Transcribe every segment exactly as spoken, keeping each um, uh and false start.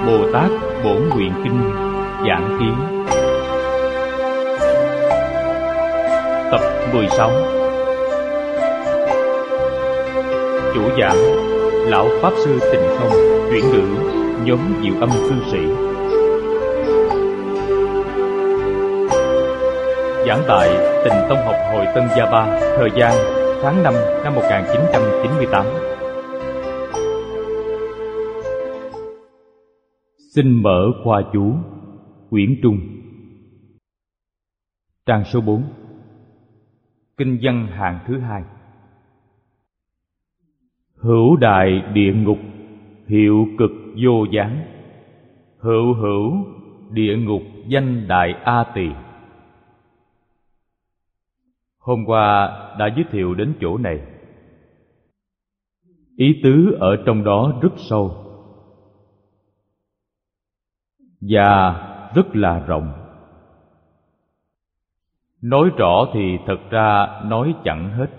Bồ Tát Bổn Nguyện Kinh giảng kiến tập mười sáu. Chủ giảng Lão Pháp Sư Tịnh Không, chuyển ngữ nhóm Diệu Âm Cư Sĩ. Giảng tại Tịnh Tông Học Hội Tân Gia Ba, thời gian tháng năm năm một nghìn chín trăm chín mươi tám. Xin mở khoa chú quyển trung, trang số bốn, kinh văn hạng thứ hai. Hữu đại địa ngục, hiệu cực vô gián. Hữu hữu địa ngục danh đại A Tỳ. Hôm qua đã giới thiệu đến chỗ này. Ý tứ ở trong đó rất sâu và rất là rộng. Nói rõ thì thật ra nói chẳng hết.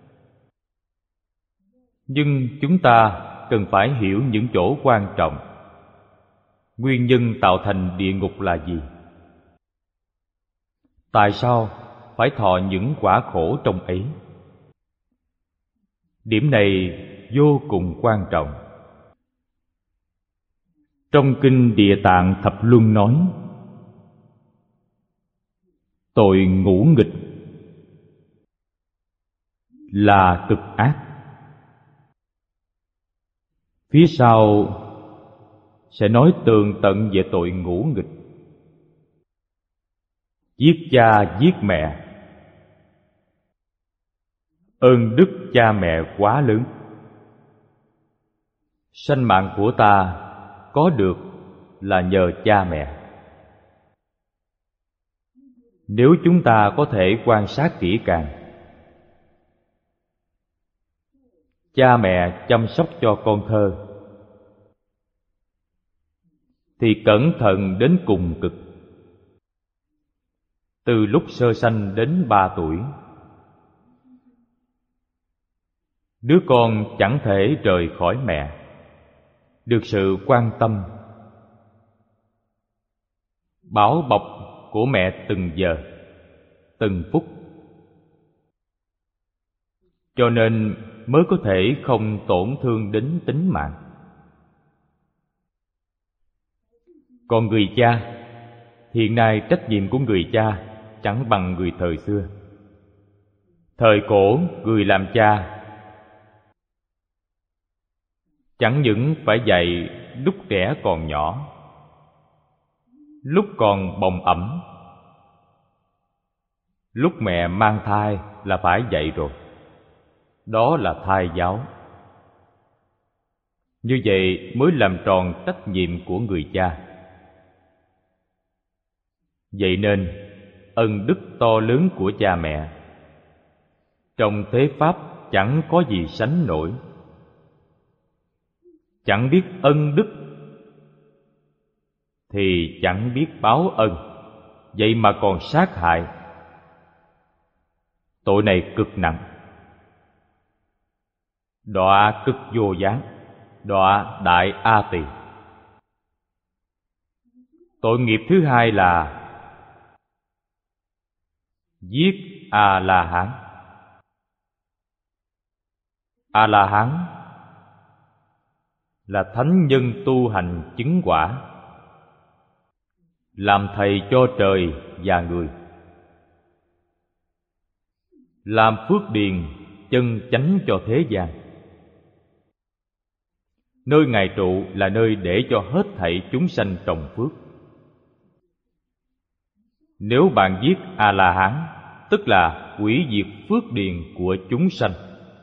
Nhưng chúng ta cần phải hiểu những chỗ quan trọng. Nguyên nhân tạo thành địa ngục là gì? Tại sao phải thọ những quả khổ trong ấy? Điểm này vô cùng quan trọng. Trong kinh Địa Tạng Thập Luân nói, tội ngũ nghịch là cực ác. Phía sau sẽ nói tường tận về tội ngũ nghịch: giết cha giết mẹ. Ơn đức cha mẹ quá lớn. Sanh mạng của ta có được là nhờ cha mẹ. Nếu chúng ta có thể quan sát kỹ càng, cha mẹ chăm sóc cho con thơ thì cẩn thận đến cùng cực. Từ lúc sơ sanh đến ba tuổi, đứa con chẳng thể rời khỏi mẹ, được sự quan tâm, bảo bọc của mẹ từng giờ, từng phút. Cho nên mới có thể không tổn thương đến tính mạng. Còn người cha, hiện nay trách nhiệm của người cha chẳng bằng người thời xưa. Thời cổ, người làm cha chẳng những phải dạy lúc trẻ còn nhỏ, lúc còn bồng ẩm, lúc mẹ mang thai là phải dạy rồi. Đó là thai giáo. Như vậy mới làm tròn trách nhiệm của người cha. Vậy nên ân đức to lớn của cha mẹ trong thế pháp chẳng có gì sánh nổi. Chẳng biết ân đức thì chẳng biết báo ân, vậy mà còn sát hại. Tội này cực nặng. Đọa cực vô gián, đọa đại A Tỳ. Tội nghiệp thứ hai là giết A La Hán. A La Hán là thánh nhân tu hành chứng quả, làm thầy cho trời và người, làm phước điền chân chánh cho thế gian. Nơi Ngài trụ là nơi để cho hết thảy chúng sanh trồng phước. Nếu bạn giết A-la-hán, tức là hủy diệt phước điền của chúng sanh.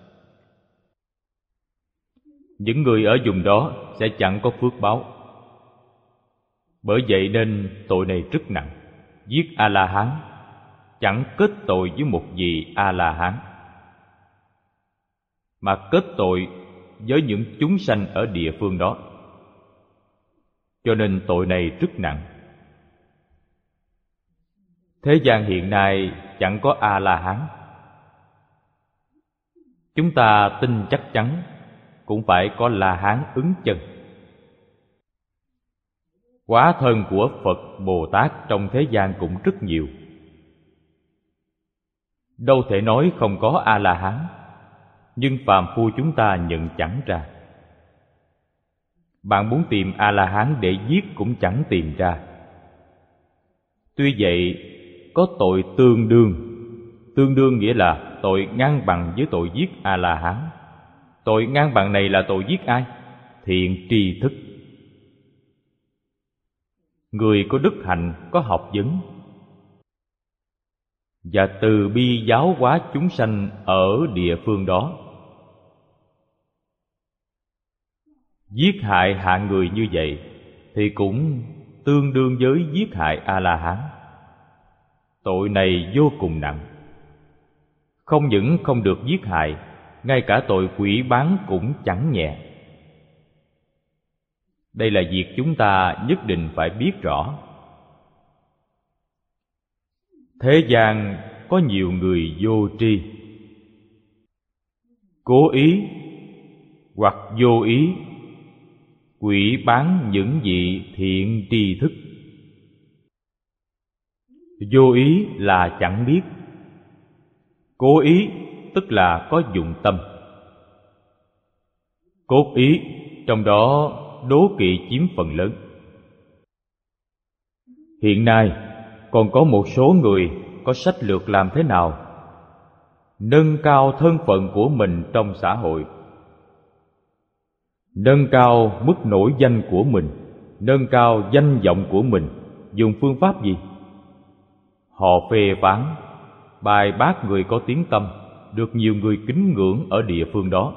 Những người ở vùng đó sẽ chẳng có phước báo. Bởi vậy nên tội này rất nặng. Giết A-la-hán chẳng kết tội với một vị A-la-hán, mà kết tội với những chúng sanh ở địa phương đó. Cho nên tội này rất nặng. Thế gian hiện nay chẳng có A-la-hán. Chúng ta tin chắc chắn cũng phải có La Hán ứng chân. Hóa thân của Phật Bồ Tát trong thế gian cũng rất nhiều. Đâu thể nói không có A-la-hán, nhưng phàm phu chúng ta nhận chẳng ra. Bạn muốn tìm A-la-hán để giết cũng chẳng tìm ra. Tuy vậy, có tội tương đương. Tương đương nghĩa là tội ngang bằng với tội giết A-la-hán. Tội ngang bằng này là tội giết ai? Thiện tri thức. Người có đức hạnh, có học vấn, và từ bi giáo hóa chúng sanh ở địa phương đó. Giết hại hạng người như vậy thì cũng tương đương với giết hại A-la-hán. Tội này vô cùng nặng. Không những không được giết hại, ngay cả tội quỷ bán cũng chẳng nhẹ. Đây là việc chúng ta nhất định phải biết rõ. Thế gian có nhiều người vô tri, cố ý hoặc vô ý quỷ bán những vị thiện tri thức. Vô ý là chẳng biết, cố ý tức là có dụng tâm, cốt ý trong đó đố kỵ chiếm phần lớn. Hiện nay còn có một số người có sách lược làm thế nào nâng cao thân phận của mình trong xã hội, nâng cao mức nổi danh của mình, nâng cao danh vọng của mình. Dùng phương pháp gì? Họ phê phán, bài bác người có tiếng tăm, được nhiều người kính ngưỡng ở địa phương đó.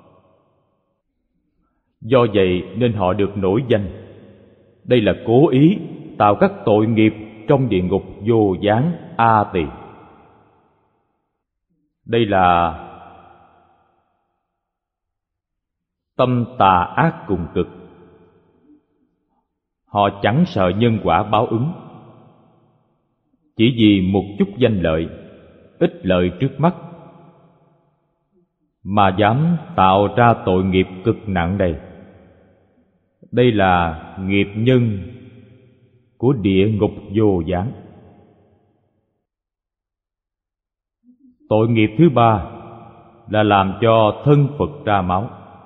Do vậy nên họ được nổi danh. Đây là cố ý tạo các tội nghiệp trong địa ngục vô gián A Tỳ. Đây là tâm tà ác cùng cực. Họ chẳng sợ nhân quả báo ứng, chỉ vì một chút danh lợi, ích lợi trước mắt mà dám tạo ra tội nghiệp cực nặng đây. Đây là nghiệp nhân của địa ngục vô gián. Tội nghiệp thứ ba là làm cho thân Phật ra máu.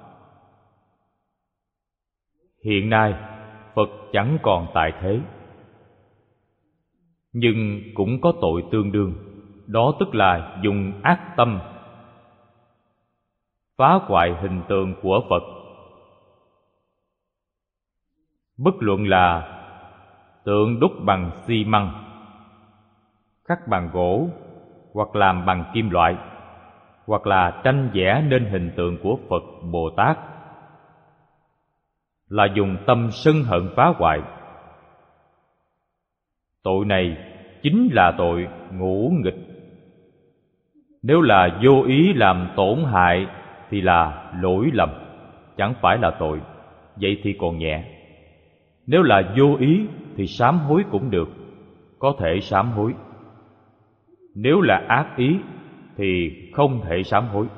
Hiện nay Phật chẳng còn tại thế, nhưng cũng có tội tương đương. Đó tức là dùng ác tâm phá hoại hình tượng của Phật. Bất luận là tượng đúc bằng xi măng, khắc bằng gỗ, hoặc làm bằng kim loại, hoặc là tranh vẽ nên hình tượng của Phật Bồ Tát, là dùng tâm sân hận phá hoại. Tội này chính là tội ngũ nghịch. Nếu là vô ý làm tổn hại thì là lỗi lầm, chẳng phải là tội. Vậy thì còn nhẹ. Nếu là vô ý thì sám hối cũng được, có thể sám hối. Nếu là ác ý thì không thể sám hối.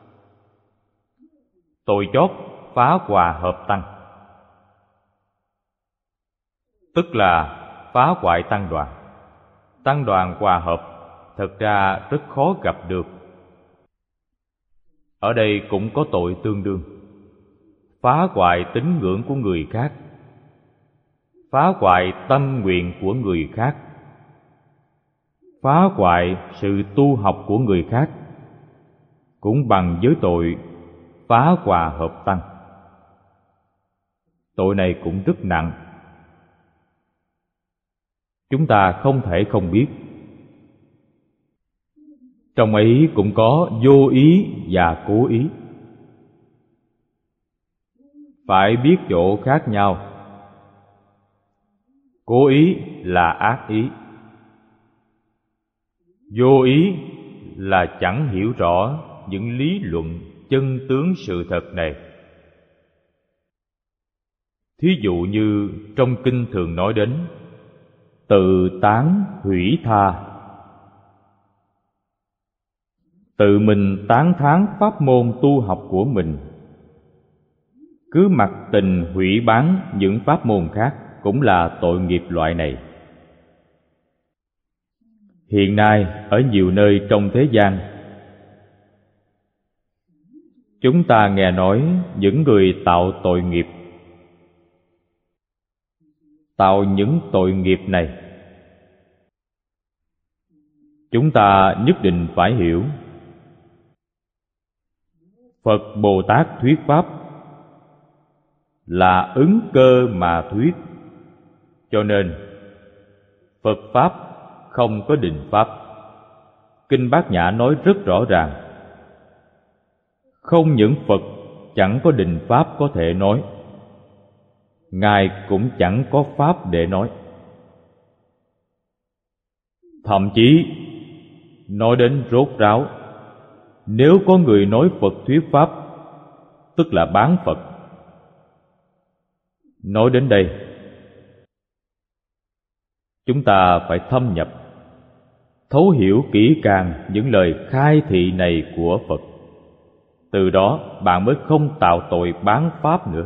Tội chót phá hòa hợp tăng, tức là phá hoại tăng đoàn. Tăng đoàn hòa hợp thật ra rất khó gặp được. Ở đây cũng có tội tương đương: phá hoại tín ngưỡng của người khác, phá hoại tâm nguyện của người khác, phá hoại sự tu học của người khác, cũng bằng với tội phá hòa hợp tăng. Tội này cũng rất nặng, chúng ta không thể không biết. Trong ấy cũng có vô ý và cố ý, phải biết chỗ khác nhau. Cố ý là ác ý, vô ý là chẳng hiểu rõ những lý luận chân tướng sự thật này. Thí dụ như trong kinh thường nói đến tự tán hủy tha, tự mình tán thán pháp môn tu học của mình, cứ mặc tình hủy bán những pháp môn khác. cũng là tội nghiệp loại này. Hiện nay ở nhiều nơi trong thế gian, chúng ta nghe nói những người tạo tội nghiệp. Tạo những tội nghiệp này, chúng ta nhất định phải hiểu, Phật Bồ Tát thuyết pháp là ứng cơ mà thuyết, cho nên Phật pháp không có định pháp. Kinh Bát Nhã nói rất rõ ràng, không những Phật chẳng có định pháp có thể nói, Ngài cũng chẳng có pháp để nói. Thậm chí nói đến rốt ráo, nếu có người nói Phật thuyết pháp, tức là bán Phật. Nói đến đây, chúng ta phải thâm nhập, thấu hiểu kỹ càng những lời khai thị này của Phật. Từ đó bạn mới không tạo tội bán pháp nữa.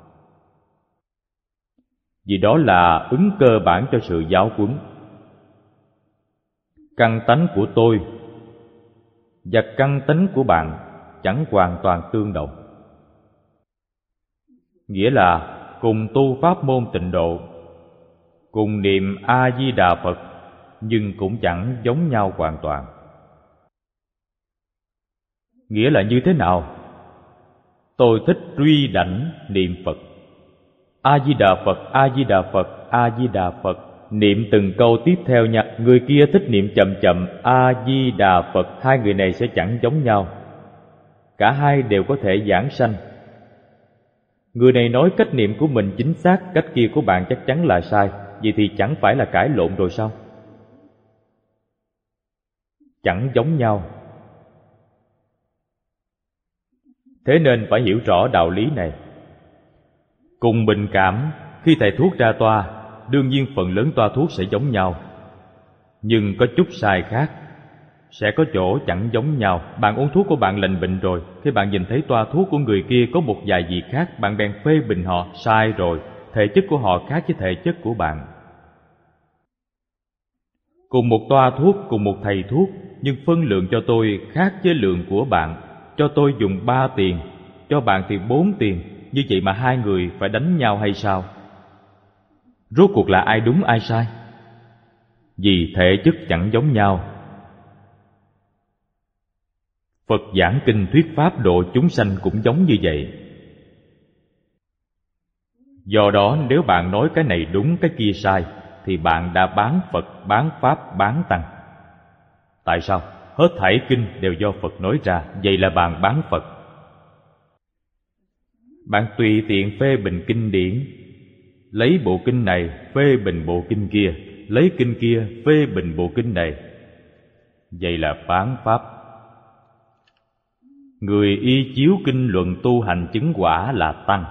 Vì đó là ứng cơ bản cho sự giáo huấn. Căn tánh của tôi và căn tánh của bạn chẳng hoàn toàn tương đồng. Nghĩa là cùng tu pháp môn tịnh độ, cùng niệm A-di-đà Phật, nhưng cũng chẳng giống nhau hoàn toàn. Nghĩa là như thế nào? Tôi thích truy đảnh niệm Phật, A-di-đà Phật, A-di-đà Phật, A-di-đà Phật, niệm từng câu tiếp theo nha. Người kia thích niệm chậm chậm A-di-đà Phật. Hai người này sẽ chẳng giống nhau. Cả hai đều có thể giảng sanh. Người này nói cách niệm của mình chính xác, cách kia của bạn chắc chắn là sai. Vậy thì chẳng phải là cãi lộn rồi sao? Chẳng giống nhau. Thế nên phải hiểu rõ đạo lý này. Cùng bình cảm, khi thầy thuốc ra toa, đương nhiên phần lớn toa thuốc sẽ giống nhau, nhưng có chút sai khác, sẽ có chỗ chẳng giống nhau. Bạn uống thuốc của bạn lành bệnh rồi, khi bạn nhìn thấy toa thuốc của người kia có một vài vị khác, bạn bèn phê bình họ. Sai rồi, thể chất của họ khác với thể chất của bạn. Cùng một toa thuốc, cùng một thầy thuốc, nhưng phân lượng cho tôi khác với lượng của bạn. Cho tôi dùng ba tiền, cho bạn thì bốn tiền. Như vậy mà hai người phải đánh nhau hay sao? Rốt cuộc là ai đúng ai sai? Vì thể chất chẳng giống nhau. Phật giảng kinh thuyết pháp độ chúng sanh cũng giống như vậy. Do đó nếu bạn nói cái này đúng cái kia sai, thì bạn đã bán Phật, bán Pháp, bán Tăng. Tại sao? Hết thảy kinh đều do Phật nói ra, vậy là bạn bán Phật. Bạn tùy tiện phê bình kinh điển, lấy bộ kinh này phê bình bộ kinh kia, lấy kinh kia phê bình bộ kinh này, vậy là bán Pháp. Người y chiếu kinh luận tu hành chứng quả là Tăng.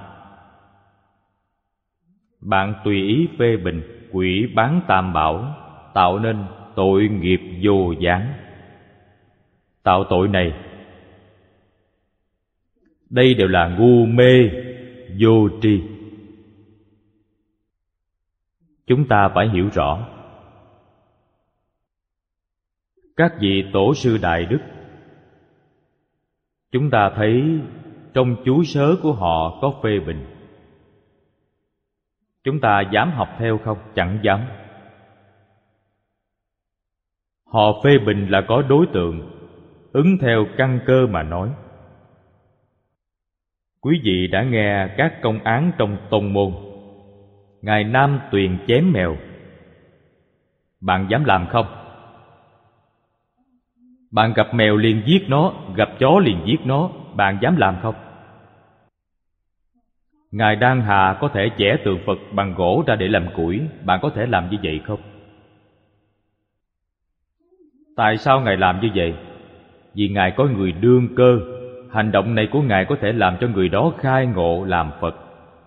Bạn tùy ý phê bình, quỷ bán tam bảo, tạo nên tội nghiệp vô gián. Tạo tội này, đây đều là ngu mê, vô tri. Chúng ta phải hiểu rõ. Các vị tổ sư đại đức, chúng ta thấy trong chú sớ của họ có phê bình. Chúng ta dám học theo không? Chẳng dám. Họ phê bình là có đối tượng, ứng theo căn cơ mà nói. Quý vị đã nghe các công án trong tông môn. Ngài Nam Tuyền chém mèo, bạn dám làm không? Bạn gặp mèo liền giết nó, gặp chó liền giết nó, bạn dám làm không? Ngài Đan Hà có thể vẽ tượng Phật bằng gỗ ra để làm củi, bạn có thể làm như vậy không? Tại sao Ngài làm như vậy? Vì Ngài có người đương cơ. Hành động này của Ngài có thể làm cho người đó khai ngộ làm Phật.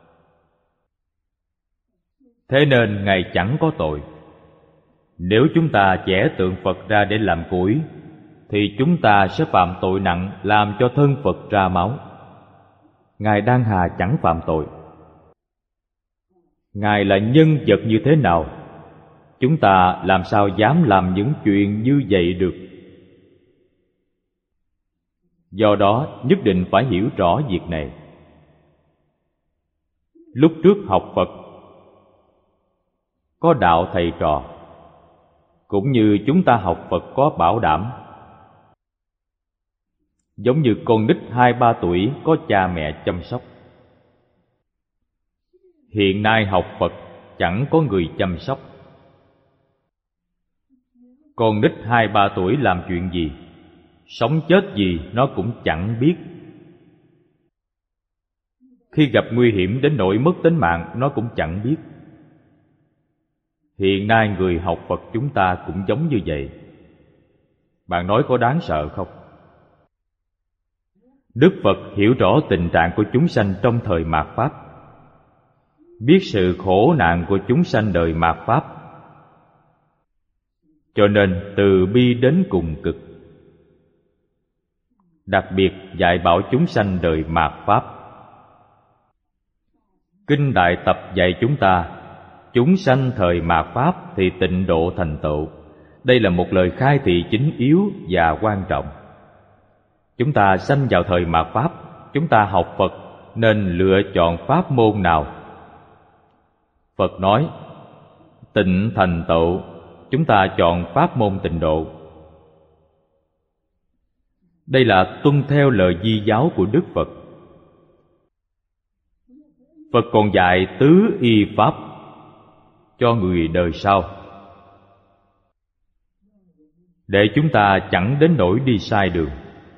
Thế nên Ngài chẳng có tội. Nếu chúng ta vẽ tượng Phật ra để làm củi, thì chúng ta sẽ phạm tội nặng, làm cho thân Phật ra máu. Ngài Đan Hà chẳng phạm tội. Ngài là nhân vật như thế nào? Chúng ta làm sao dám làm những chuyện như vậy được? Do đó nhất định phải hiểu rõ việc này. Lúc trước học Phật, có đạo thầy trò, cũng như chúng ta học Phật có bảo đảm. Giống như con nít hai ba tuổi có cha mẹ chăm sóc. Hiện nay học Phật chẳng có người chăm sóc. Con nít hai ba tuổi làm chuyện gì, sống chết gì nó cũng chẳng biết. Khi gặp nguy hiểm đến nỗi mất tính mạng nó cũng chẳng biết. Hiện nay người học Phật chúng ta cũng giống như vậy. Bạn nói có đáng sợ không? Đức Phật hiểu rõ tình trạng của chúng sanh trong thời mạt Pháp, biết sự khổ nạn của chúng sanh đời mạt Pháp, cho nên từ bi đến cùng cực, đặc biệt dạy bảo chúng sanh đời mạt Pháp. Kinh Đại Tập dạy chúng ta, chúng sanh thời mạt Pháp thì tịnh độ thành tựu. Đây là một lời khai thị chính yếu và quan trọng. Chúng ta sanh vào thời mạt Pháp, chúng ta học Phật nên lựa chọn pháp môn nào? Phật nói, tịnh thành tựu, chúng ta chọn pháp môn tịnh độ. Đây là tuân theo lời di giáo của Đức Phật. Phật còn dạy tứ y pháp cho người đời sau, để chúng ta chẳng đến nỗi đi sai đường.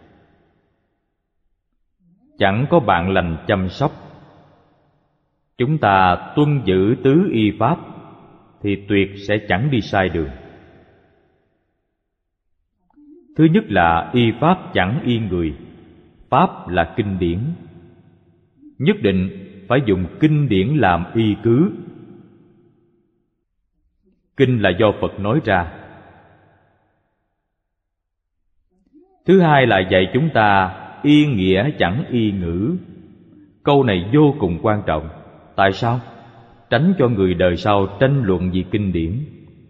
Chẳng có bạn lành chăm sóc, chúng ta tuân giữ tứ y pháp thì tuyệt sẽ chẳng đi sai đường. Thứ nhất là y pháp chẳng y người. Pháp là kinh điển, nhất định phải dùng kinh điển làm y cứ. Kinh là do Phật nói ra. Thứ hai là dạy chúng ta y nghĩa chẳng y ngữ. Câu này vô cùng quan trọng. Tại sao? Tránh cho người đời sau tranh luận vì kinh điển.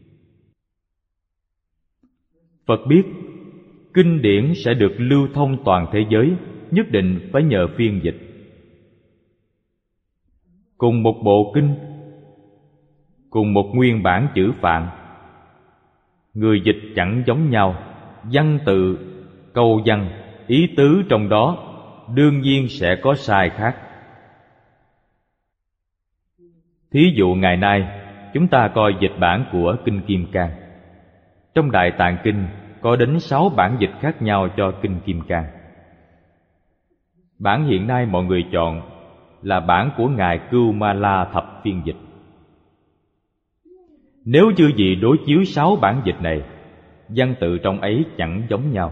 Phật biết kinh điển sẽ được lưu thông toàn thế giới, nhất định phải nhờ phiên dịch. Cùng một bộ kinh, cùng một nguyên bản chữ Phạn, người dịch chẳng giống nhau, văn tự, câu văn, ý tứ trong đó đương nhiên sẽ có sai khác. Thí dụ ngày nay chúng ta coi dịch bản của Kinh Kim Cang. Trong Đại Tạng Kinh có đến sáu bản dịch khác nhau cho Kinh Kim Cang. Bản hiện nay mọi người chọn là bản của Ngài Cưu Ma La Thập phiên dịch. Nếu chư vị đối chiếu sáu bản dịch này, văn tự trong ấy chẳng giống nhau.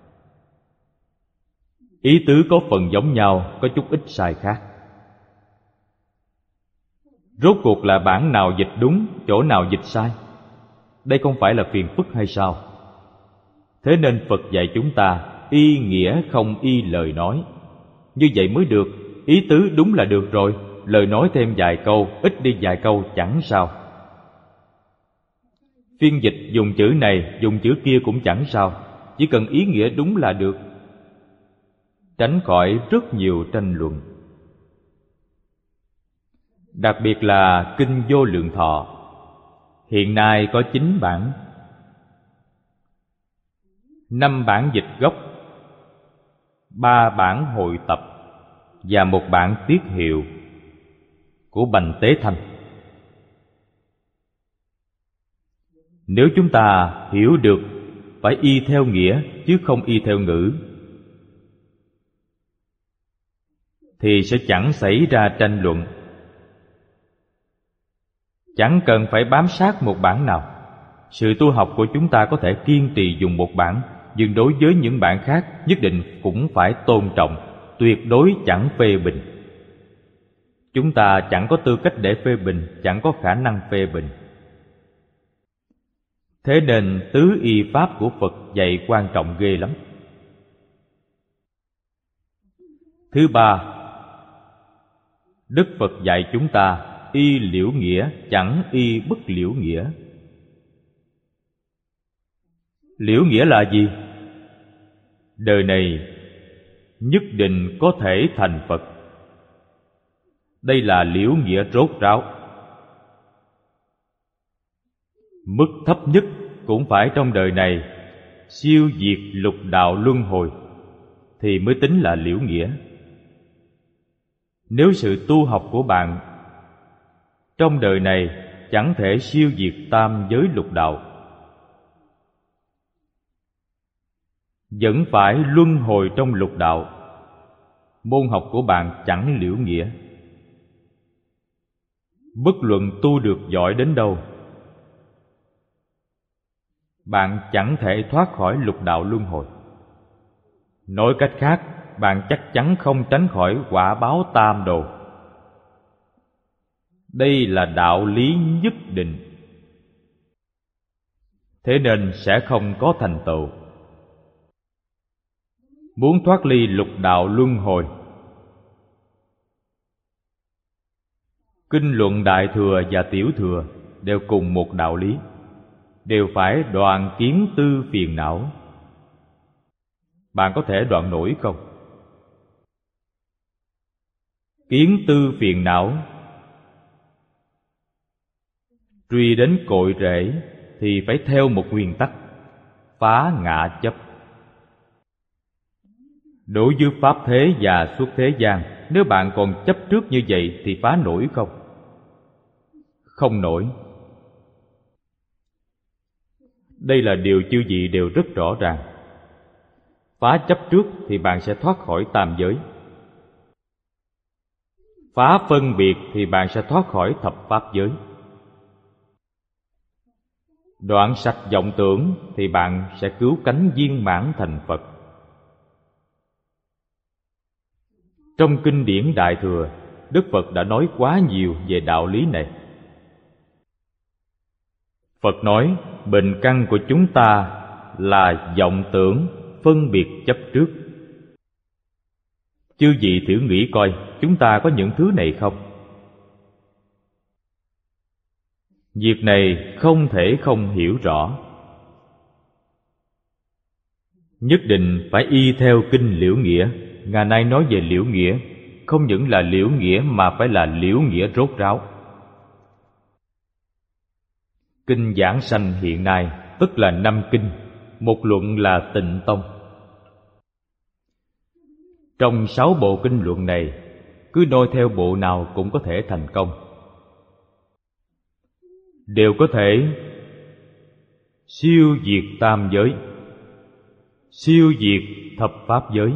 Ý tứ có phần giống nhau, có chút ít sai khác. Rốt cuộc là bản nào dịch đúng, chỗ nào dịch sai? Đây không phải là phiền phức hay sao? Thế nên Phật dạy chúng ta y nghĩa không y lời nói. Như vậy mới được. Ý tứ đúng là được rồi, lời nói thêm vài câu, ít đi vài câu chẳng sao. Phiên dịch dùng chữ này, dùng chữ kia cũng chẳng sao, chỉ cần ý nghĩa đúng là được, tránh khỏi rất nhiều tranh luận. Đặc biệt là Kinh Vô Lượng Thọ, hiện nay có chín bản, năm bản dịch gốc, ba bản hội tập và một bản tiết hiệu của Bành Tế Thanh. Nếu chúng ta hiểu được phải y theo nghĩa chứ không y theo ngữ, thì sẽ chẳng xảy ra tranh luận. Chẳng cần phải bám sát một bản nào. Sự tu học của chúng ta có thể kiên trì dùng một bản, nhưng đối với những bản khác nhất định cũng phải tôn trọng, tuyệt đối chẳng phê bình. Chúng ta chẳng có tư cách để phê bình, chẳng có khả năng phê bình. Thế nên tứ y pháp của Phật dạy quan trọng ghê lắm. Thứ ba, Đức Phật dạy chúng ta y liễu nghĩa, chẳng y bất liễu nghĩa. Liễu nghĩa là gì? Đời này nhất định có thể thành Phật. Đây là liễu nghĩa rốt ráo. Mức thấp nhất cũng phải trong đời này siêu diệt lục đạo luân hồi thì mới tính là liễu nghĩa. Nếu sự tu học của bạn trong đời này chẳng thể siêu diệt tam giới lục đạo, vẫn phải luân hồi trong lục đạo, môn học của bạn chẳng liễu nghĩa. Bất luận tu được giỏi đến đâu, bạn chẳng thể thoát khỏi lục đạo luân hồi. Nói cách khác, bạn chắc chắn không tránh khỏi quả báo tam đồ. Đây là đạo lý nhất định, thế nên sẽ không có thành tựu. Muốn thoát ly lục đạo luân hồi, kinh luận Đại Thừa và Tiểu Thừa đều cùng một đạo lý, đều phải đoạn kiến tư phiền não. Bạn có thể đoạn nổi không? Kiến tư phiền não, truy đến cội rễ thì phải theo một nguyên tắc: phá ngã chấp. Đối với pháp thế và xuất thế gian, nếu bạn còn chấp trước như vậy thì phá nổi không? Không nổi. Đây là điều chư vị đều rất rõ ràng. Phá chấp trước thì bạn sẽ thoát khỏi tam giới. Phá phân biệt thì bạn sẽ thoát khỏi thập pháp giới. Đoạn sạch vọng tưởng thì bạn sẽ cứu cánh viên mãn thành Phật. Trong kinh điển Đại Thừa, Đức Phật đã nói quá nhiều về đạo lý này. Phật nói, bệnh căn của chúng ta là vọng tưởng, phân biệt chấp trước. Chư vị thử nghĩ coi, chúng ta có những thứ này không? Việc này không thể không hiểu rõ. Nhất định phải y theo kinh liễu nghĩa. Ngày nay nói về liễu nghĩa, không những là liễu nghĩa mà phải là liễu nghĩa rốt ráo. Kinh Giảng Sanh hiện nay tức là năm kinh, một luận là Tịnh Tông. Trong sáu bộ kinh luận này, cứ noi theo bộ nào cũng có thể thành công, đều có thể siêu diệt tam giới, siêu diệt thập pháp giới,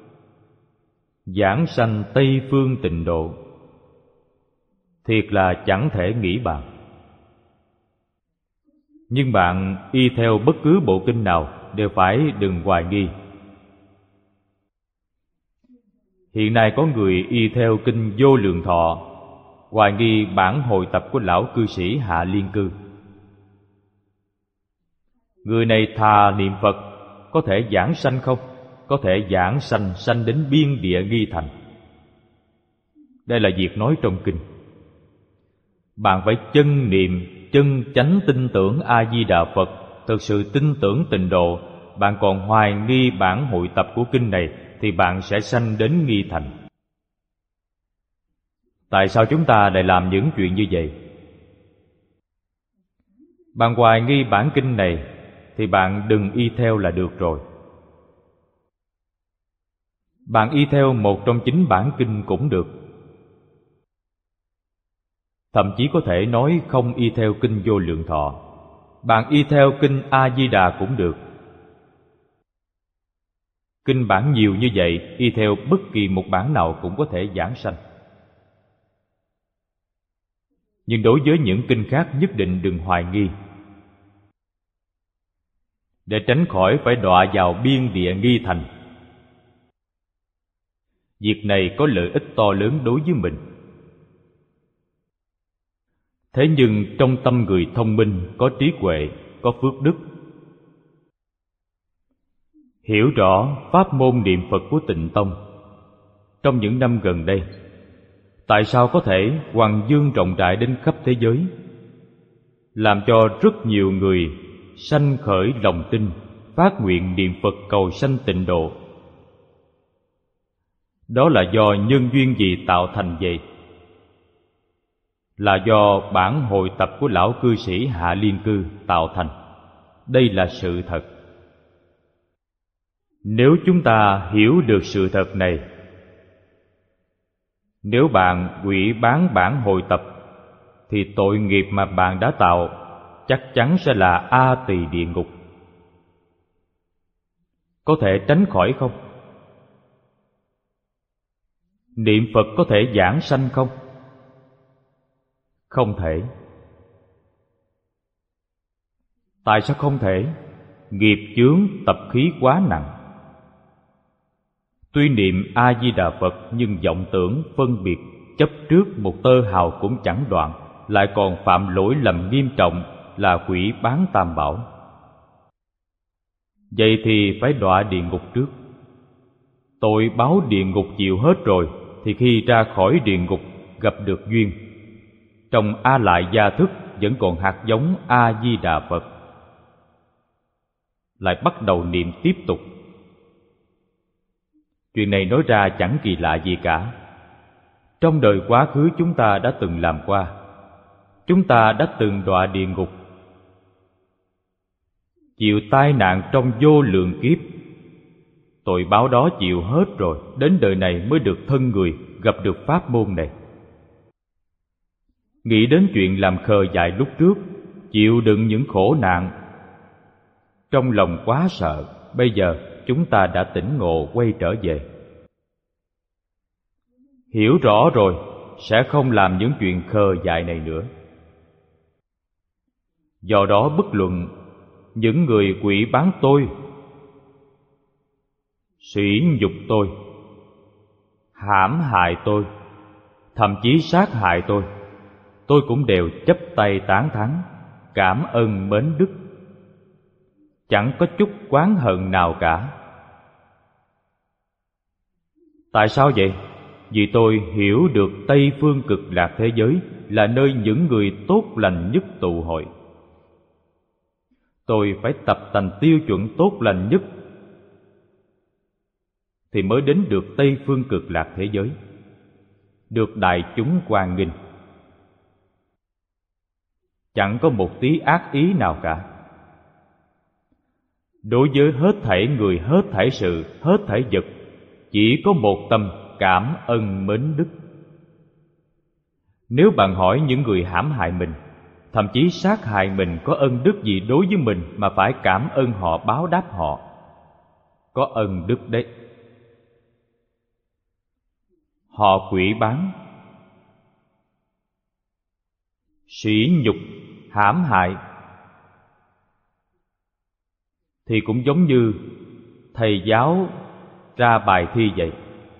giảng sanh Tây phương tịnh độ. Thiệt là chẳng thể nghĩ bàn. Nhưng bạn y theo bất cứ bộ kinh nào đều phải đừng hoài nghi. Hiện nay có người y theo kinh Vô Lượng Thọ, hoài nghi bản hội tập của lão cư sĩ Hạ Liên Cư. Người này thà niệm Phật, có thể giảng sanh không? Có thể giảng sanh, sanh đến biên địa nghi thành. Đây là việc nói trong kinh. Bạn phải chân niệm, chân chánh tin tưởng A-di-đà Phật, thực sự tin tưởng tịnh độ. Bạn còn hoài nghi bản hội tập của kinh này thì bạn sẽ sanh đến nghi thành. Tại sao chúng ta lại làm những chuyện như vậy? Bạn hoài nghi bản kinh này thì bạn đừng y theo là được rồi. Bạn y theo một trong chín bản kinh cũng được. Thậm chí có thể nói không y theo kinh Vô Lượng Thọ, bạn y theo kinh A-di-đà cũng được. Kinh bản nhiều như vậy, y theo bất kỳ một bản nào cũng có thể giảng sanh. Nhưng đối với những kinh khác nhất định đừng hoài nghi, để tránh khỏi phải đọa vào biên địa nghi thành. Việc này có lợi ích to lớn đối với mình. Thế nhưng trong tâm người thông minh, có trí huệ, có phước đức, hiểu rõ pháp môn niệm Phật của Tịnh Tông, trong những năm gần đây, Tại sao có thể hoằng dương rộng rãi đến khắp thế giới, làm cho rất nhiều người sanh khởi lòng tin, phát nguyện niệm Phật cầu sanh tịnh độ? Đó là do nhân duyên gì tạo thành vậy? Là do bản hội tập của lão cư sĩ Hạ Liên Cư tạo thành. Đây là sự thật. Nếu chúng ta hiểu được sự thật này, nếu bạn hủy bán bản hội tập, thì tội nghiệp mà bạn đã tạo chắc chắn sẽ là A Tỳ địa ngục. Có thể tránh khỏi không? Niệm Phật có thể giảng sanh không? Không thể. Tại sao không thể? Nghiệp chướng tập khí quá nặng. Tuy niệm A-di-đà Phật nhưng vọng tưởng, phân biệt, chấp trước một tơ hào cũng chẳng đoạn, lại còn phạm lỗi lầm nghiêm trọng là hủy bán tam bảo. Vậy thì phải đọa địa ngục trước. Tội báo địa ngục chịu hết rồi, thì khi ra khỏi địa ngục gặp được duyên, trong A Lại gia thức vẫn còn hạt giống A-di-đà Phật, lại bắt đầu niệm tiếp tục. Chuyện này nói ra chẳng kỳ lạ gì cả. Trong đời quá khứ chúng ta đã từng làm qua. Chúng ta đã từng đọa địa ngục, chịu tai nạn trong vô lượng kiếp. Tội báo đó chịu hết rồi, đến đời này mới được thân người, gặp được pháp môn này. Nghĩ đến chuyện làm khờ dại lúc trước, chịu đựng những khổ nạn, trong lòng quá sợ. Bây giờ chúng ta đã tỉnh ngộ quay trở về. Hiểu rõ rồi, sẽ không làm những chuyện khờ dại này nữa. Do đó bất luận những người quỷ bán tôi, sỉ nhục tôi, hãm hại tôi, thậm chí sát hại tôi, tôi cũng đều chắp tay tán thán, cảm ơn mến đức, chẳng có chút oán hận nào cả. Tại sao vậy? Vì tôi hiểu được Tây Phương Cực Lạc thế giới là nơi những người tốt lành nhất tụ hội. Tôi phải tập thành tiêu chuẩn tốt lành nhất thì mới đến được Tây Phương Cực Lạc thế giới, được đại chúng hoan nghênh. Chẳng có một tí ác ý nào cả. Đối với hết thảy người, hết thảy sự, hết thảy vật, chỉ có một tâm cảm ơn mến đức. Nếu bạn hỏi những người hãm hại mình, thậm chí sát hại mình có ân đức gì đối với mình mà phải cảm ơn họ, báo đáp họ? Có ân đức đấy. Họ quỷ bán, sỉ nhục, hãm hại thì cũng giống như thầy giáo ra bài thi vậy.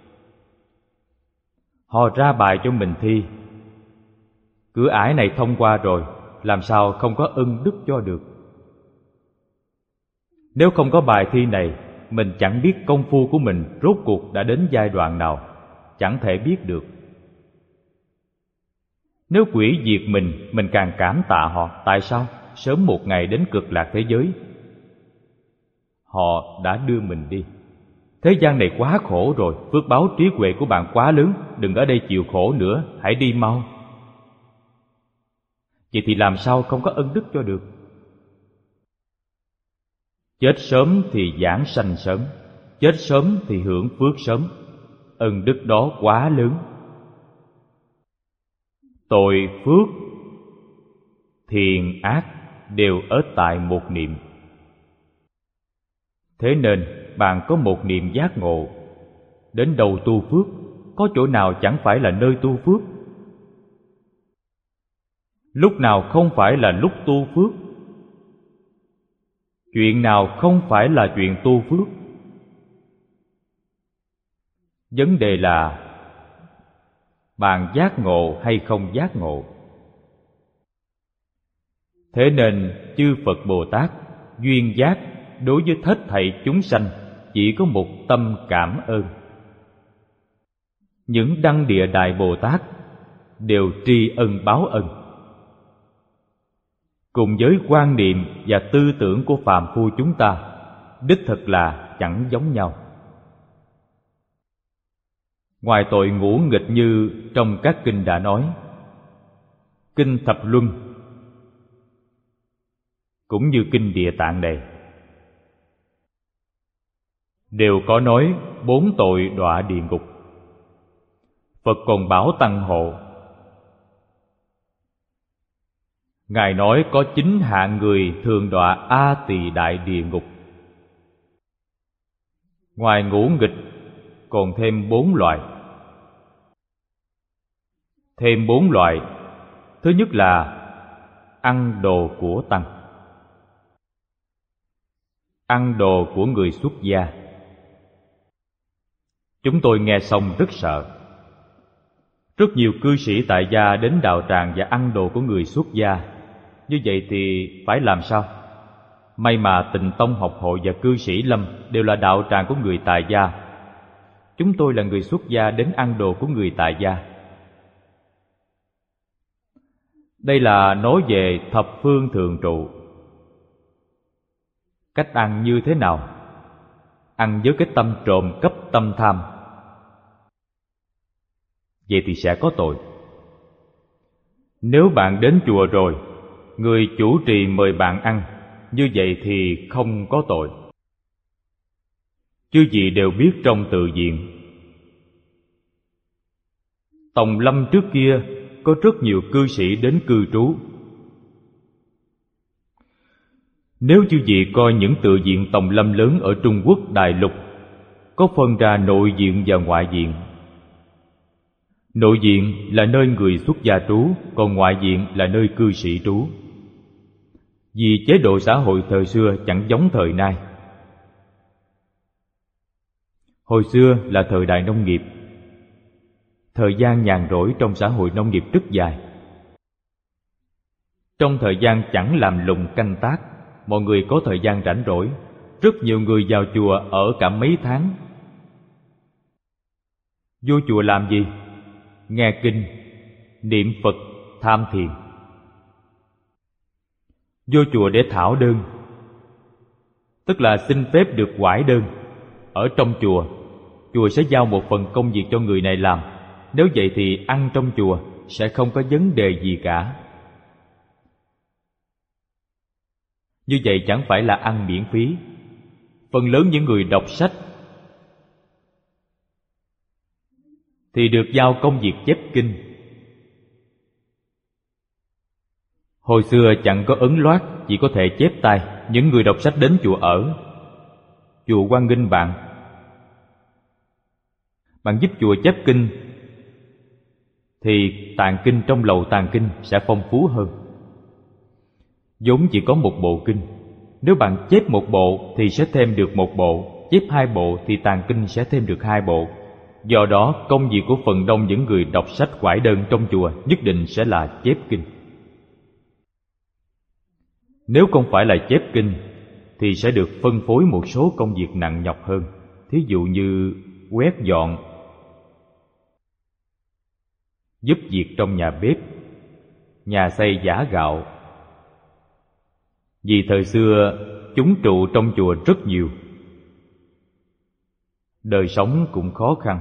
Họ ra bài cho mình thi, cửa ải này thông qua rồi, làm sao không có ân đức cho được? Nếu không có bài thi này, mình chẳng biết công phu của mình rốt cuộc đã đến giai đoạn nào, chẳng thể biết được. Nếu quỷ diệt mình, mình càng cảm tạ họ. Tại sao? Sớm một ngày đến cực lạc thế giới, họ đã đưa mình đi. Thế gian này quá khổ rồi, phước báo trí huệ của bạn quá lớn, đừng ở đây chịu khổ nữa, hãy đi mau. Vậy thì làm sao không có ân đức cho được? Chết sớm thì giảng sanh sớm, chết sớm thì hưởng phước sớm. Ân đức đó quá lớn. Tội phước, thiện ác đều ở tại một niệm. Thế nên bạn có một niệm giác ngộ, đến đầu tu phước, có chỗ nào chẳng phải là nơi tu phước? Lúc nào không phải là lúc tu phước? Chuyện nào không phải là chuyện tu phước? Vấn đề là bạn giác ngộ hay không giác ngộ. Thế nên chư Phật Bồ Tát duyên giác đối với hết thảy chúng sanh chỉ có một tâm cảm ơn. những đăng địa Đại Bồ Tát đều tri ân báo ân. Cùng với quan niệm và tư tưởng của phàm phu chúng ta đích thực là chẳng giống nhau. Ngoài tội ngũ nghịch như trong các kinh đã nói, kinh Thập Luân cũng như kinh Địa Tạng này đều có nói bốn tội đọa địa ngục. Phật còn bảo tăng hộ, Ngài nói có chín hạng người thường đọa A Tỳ Đại địa ngục. Ngoài ngũ nghịch còn thêm bốn loại. Thêm bốn loại. Thứ nhất là ăn đồ của tăng, ăn đồ của người xuất gia. Chúng tôi nghe xong rất sợ. Rất nhiều cư sĩ tại gia đến đạo tràng và ăn đồ của người xuất gia. Như vậy thì phải làm sao? May mà Tịnh Tông Học Hội và cư sĩ Lâm đều là đạo tràng của người tại gia. Chúng tôi là người xuất gia đến ăn đồ của người tại gia. Đây là nói về thập phương thường trụ. Cách ăn như thế nào? Ăn với cái tâm trộm cắp, tâm tham, vậy thì sẽ có tội. Nếu bạn đến chùa rồi, người chủ trì mời bạn ăn, như vậy thì không có tội. Chư vị đều biết trong tự viện Tòng Lâm trước kia có rất nhiều cư sĩ đến cư trú. Nếu chư vị coi những tự viện Tòng Lâm lớn ở Trung Quốc, Đại Lục, có phân ra nội viện và ngoại viện. Nội viện là nơi người xuất gia trú, còn ngoại viện là nơi cư sĩ trú. Vì chế độ xã hội thời xưa chẳng giống thời nay. Hồi xưa là thời đại nông nghiệp. Thời gian nhàn rỗi trong xã hội nông nghiệp rất dài. Trong thời gian chẳng làm lụng canh tác, mọi người có thời gian rảnh rỗi. Rất nhiều người vào chùa ở cả mấy tháng. Vô chùa làm gì? Nghe kinh, niệm Phật, tham thiền. Vô chùa để thảo đơn, tức là xin phép được quải đơn. Ở trong chùa, chùa sẽ giao một phần công việc cho người này làm. Nếu vậy thì ăn trong chùa sẽ không có vấn đề gì cả. Như vậy chẳng phải là ăn miễn phí. Phần lớn những người đọc sách thì được giao công việc chép kinh. Hồi xưa chẳng có ấn loát, chỉ có thể chép tay. Những người đọc sách đến chùa ở, chùa hoan nghênh bạn. Bạn giúp chùa chép kinh thì tạng kinh trong lầu tạng kinh sẽ phong phú hơn. Vốn chỉ có một bộ kinh, nếu bạn chép một bộ thì sẽ thêm được một bộ, chép hai bộ thì tạng kinh sẽ thêm được hai bộ. Do đó công việc của phần đông những người đọc sách quải đơn trong chùa nhất định sẽ là chép kinh. Nếu không phải là chép kinh thì sẽ được phân phối một số công việc nặng nhọc hơn. Thí dụ như quét dọn, giúp việc trong nhà bếp, nhà xây giã gạo. Vì thời xưa chúng trụ trong chùa rất nhiều, đời sống cũng khó khăn.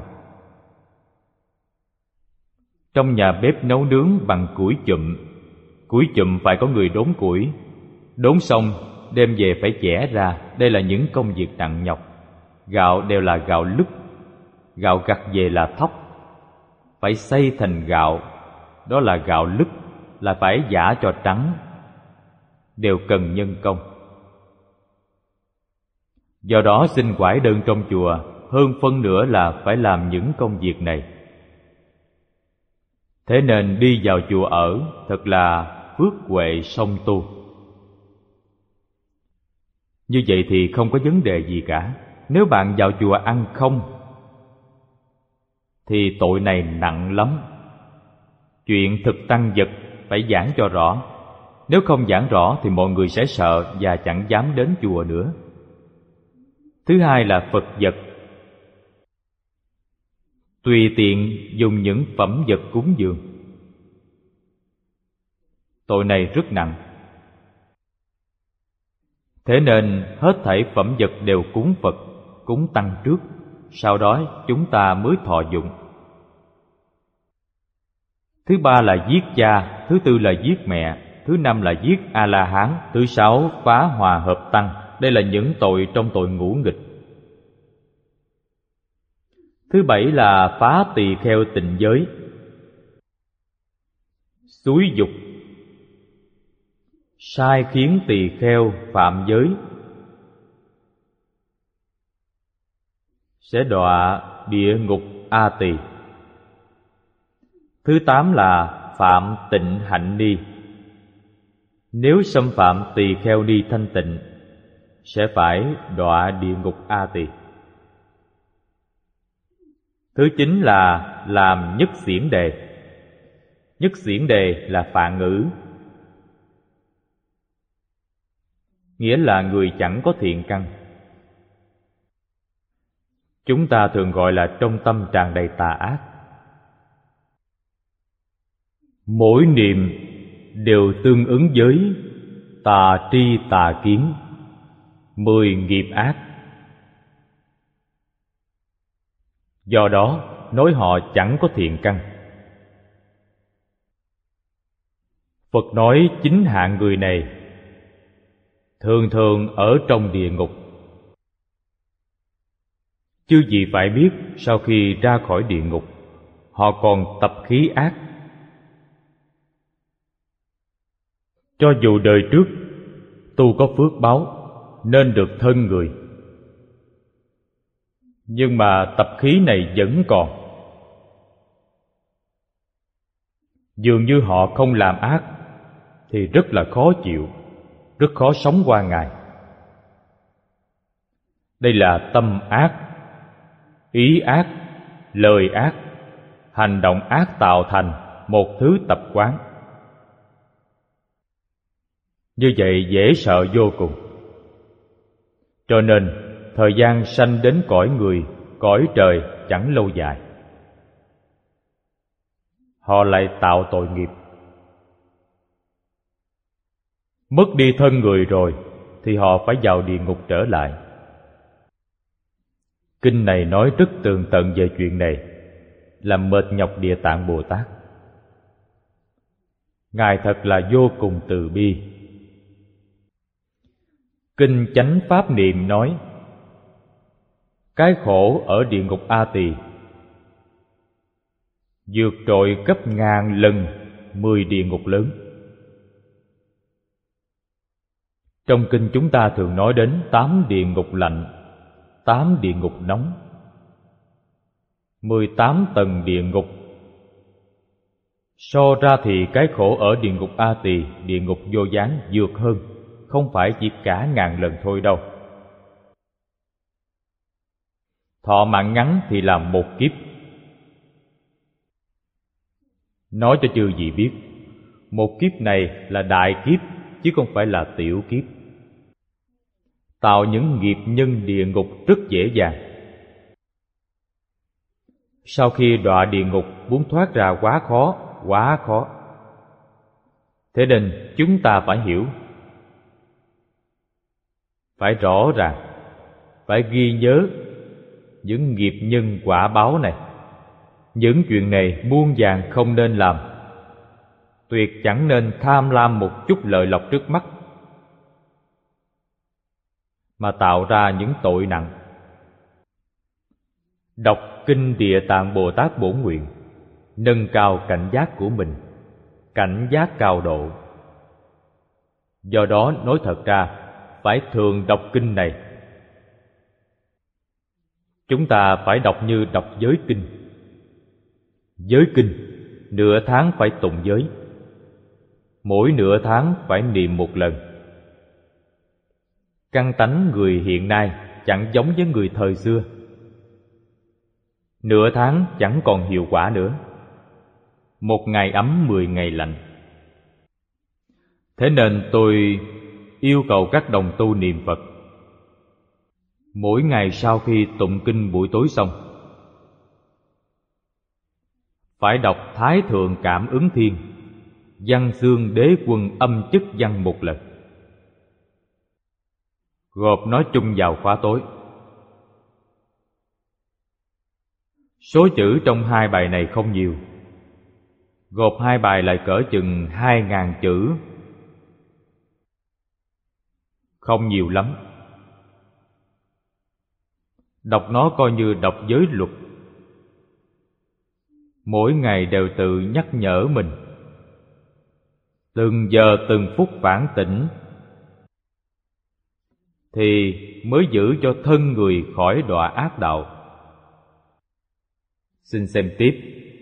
Trong nhà bếp nấu nướng bằng củi chụm. Củi chụm phải có người đốn củi. Đốn xong đem về phải chẻ ra. Đây là những công việc nặng nhọc. Gạo đều là gạo lứt. Gạo gặt về là thóc, phải xay thành gạo, đó là gạo lứt, là phải giã cho trắng, đều cần nhân công. Do đó xin quải đơn trong chùa hơn phân nửa là phải làm những công việc này. Thế nên đi vào chùa ở thật là phước huệ song tu. Như vậy thì không có vấn đề gì cả. Nếu bạn vào chùa ăn không thì tội này nặng lắm. Chuyện thực tăng vật phải giảng cho rõ. Nếu không giảng rõ thì mọi người sẽ sợ và chẳng dám đến chùa nữa. Thứ hai là Phật vật. tùy tiện dùng những phẩm vật cúng dường. Tội này rất nặng. Thế nên hết thảy phẩm vật đều cúng Phật, cúng Tăng trước, sau đó chúng ta mới thọ dụng. Thứ ba là giết cha, thứ tư là giết mẹ, thứ năm là giết A-la-hán, thứ sáu phá hòa hợp tăng. Đây là những tội trong tội ngũ nghịch. Thứ bảy là phá tỳ kheo tịnh giới, xúi dục, sai khiến tỳ kheo phạm giới, sẽ đọa địa ngục A Tỳ. Thứ tám là phạm tịnh hạnh ni. Nếu xâm phạm tỳ kheo ni thanh tịnh, sẽ phải đọa địa ngục A Tỳ. Thứ chín là làm nhất xiển đề. Nhất xiển đề là phạn ngữ, nghĩa là người chẳng có thiện căn. Chúng ta thường gọi là trong tâm tràn đầy tà ác. Mỗi niệm đều tương ứng với tà tri tà kiến, mười nghiệp ác. Do đó nói họ chẳng có thiện căn. Phật nói chính hạng người này thường thường ở trong địa ngục. Chư vị phải biết, sau khi ra khỏi địa ngục, họ còn tập khí ác. Cho dù đời trước tu có phước báo nên được thân người, nhưng mà tập khí này vẫn còn. Dường như họ không làm ác thì rất là khó chịu, rất khó sống qua ngày. Đây là tâm ác, ý ác, lời ác, hành động ác tạo thành một thứ tập quán. Như vậy dễ sợ vô cùng. Cho nên thời gian sanh đến cõi người, cõi trời chẳng lâu dài. Họ lại tạo tội nghiệp. Mất đi thân người rồi thì họ phải vào địa ngục trở lại. Kinh này nói rất tường tận về chuyện này, làm mệt nhọc Địa Tạng Bồ Tát. Ngài thật là vô cùng từ bi. Kinh Chánh Pháp Niệm nói, cái khổ ở địa ngục A Tỳ vượt trội gấp ngàn lần mười địa ngục lớn. Trong kinh chúng ta thường nói đến tám địa ngục lạnh, tám địa ngục nóng, mười tám tầng địa ngục. So ra thì cái khổ ở địa ngục A Tỳ, địa ngục vô gián vượt hơn, không phải chỉ cả ngàn lần thôi đâu. Thọ mạng ngắn thì làm một kiếp. Nói cho chư vị biết, một kiếp này là đại kiếp chứ không phải là tiểu kiếp. Tạo những nghiệp nhân địa ngục rất dễ dàng. Sau khi đọa địa ngục, muốn thoát ra quá khó, quá khó. Thế nên chúng ta phải hiểu, phải rõ ràng, phải ghi nhớ những nghiệp nhân quả báo này. Những chuyện này muôn vàn không nên làm. Tuyệt chẳng nên tham lam một chút lợi lộc trước mắt mà tạo ra những tội nặng. Đọc kinh Địa Tạng Bồ Tát Bổn Nguyện, nâng cao cảnh giác của mình, cảnh giác cao độ. Do đó nói thật ra, phải thường đọc kinh này. Chúng ta phải đọc như đọc giới kinh. Giới kinh, nửa tháng phải tụng giới. Mỗi nửa tháng phải niệm một lần. Căn tánh người hiện nay chẳng giống với người thời xưa. Nửa tháng chẳng còn hiệu quả nữa. Một ngày ấm mười ngày lạnh. Thế nên tôi yêu cầu các đồng tu niệm Phật. Mỗi ngày sau khi tụng kinh buổi tối xong, phải đọc Thái Thượng Cảm Ứng Thiên, Văn Xương Đế Quân Âm Chất Văn một lần, gộp nó chung vào khóa tối. Số chữ trong hai bài này không nhiều, gộp hai bài lại cỡ chừng hai ngàn chữ, không nhiều lắm. Đọc nó coi như đọc giới luật, mỗi ngày đều tự nhắc nhở mình, từng giờ từng phút phản tỉnh, thì mới giữ cho thân người khỏi đọa ác đạo. Xin xem tiếp.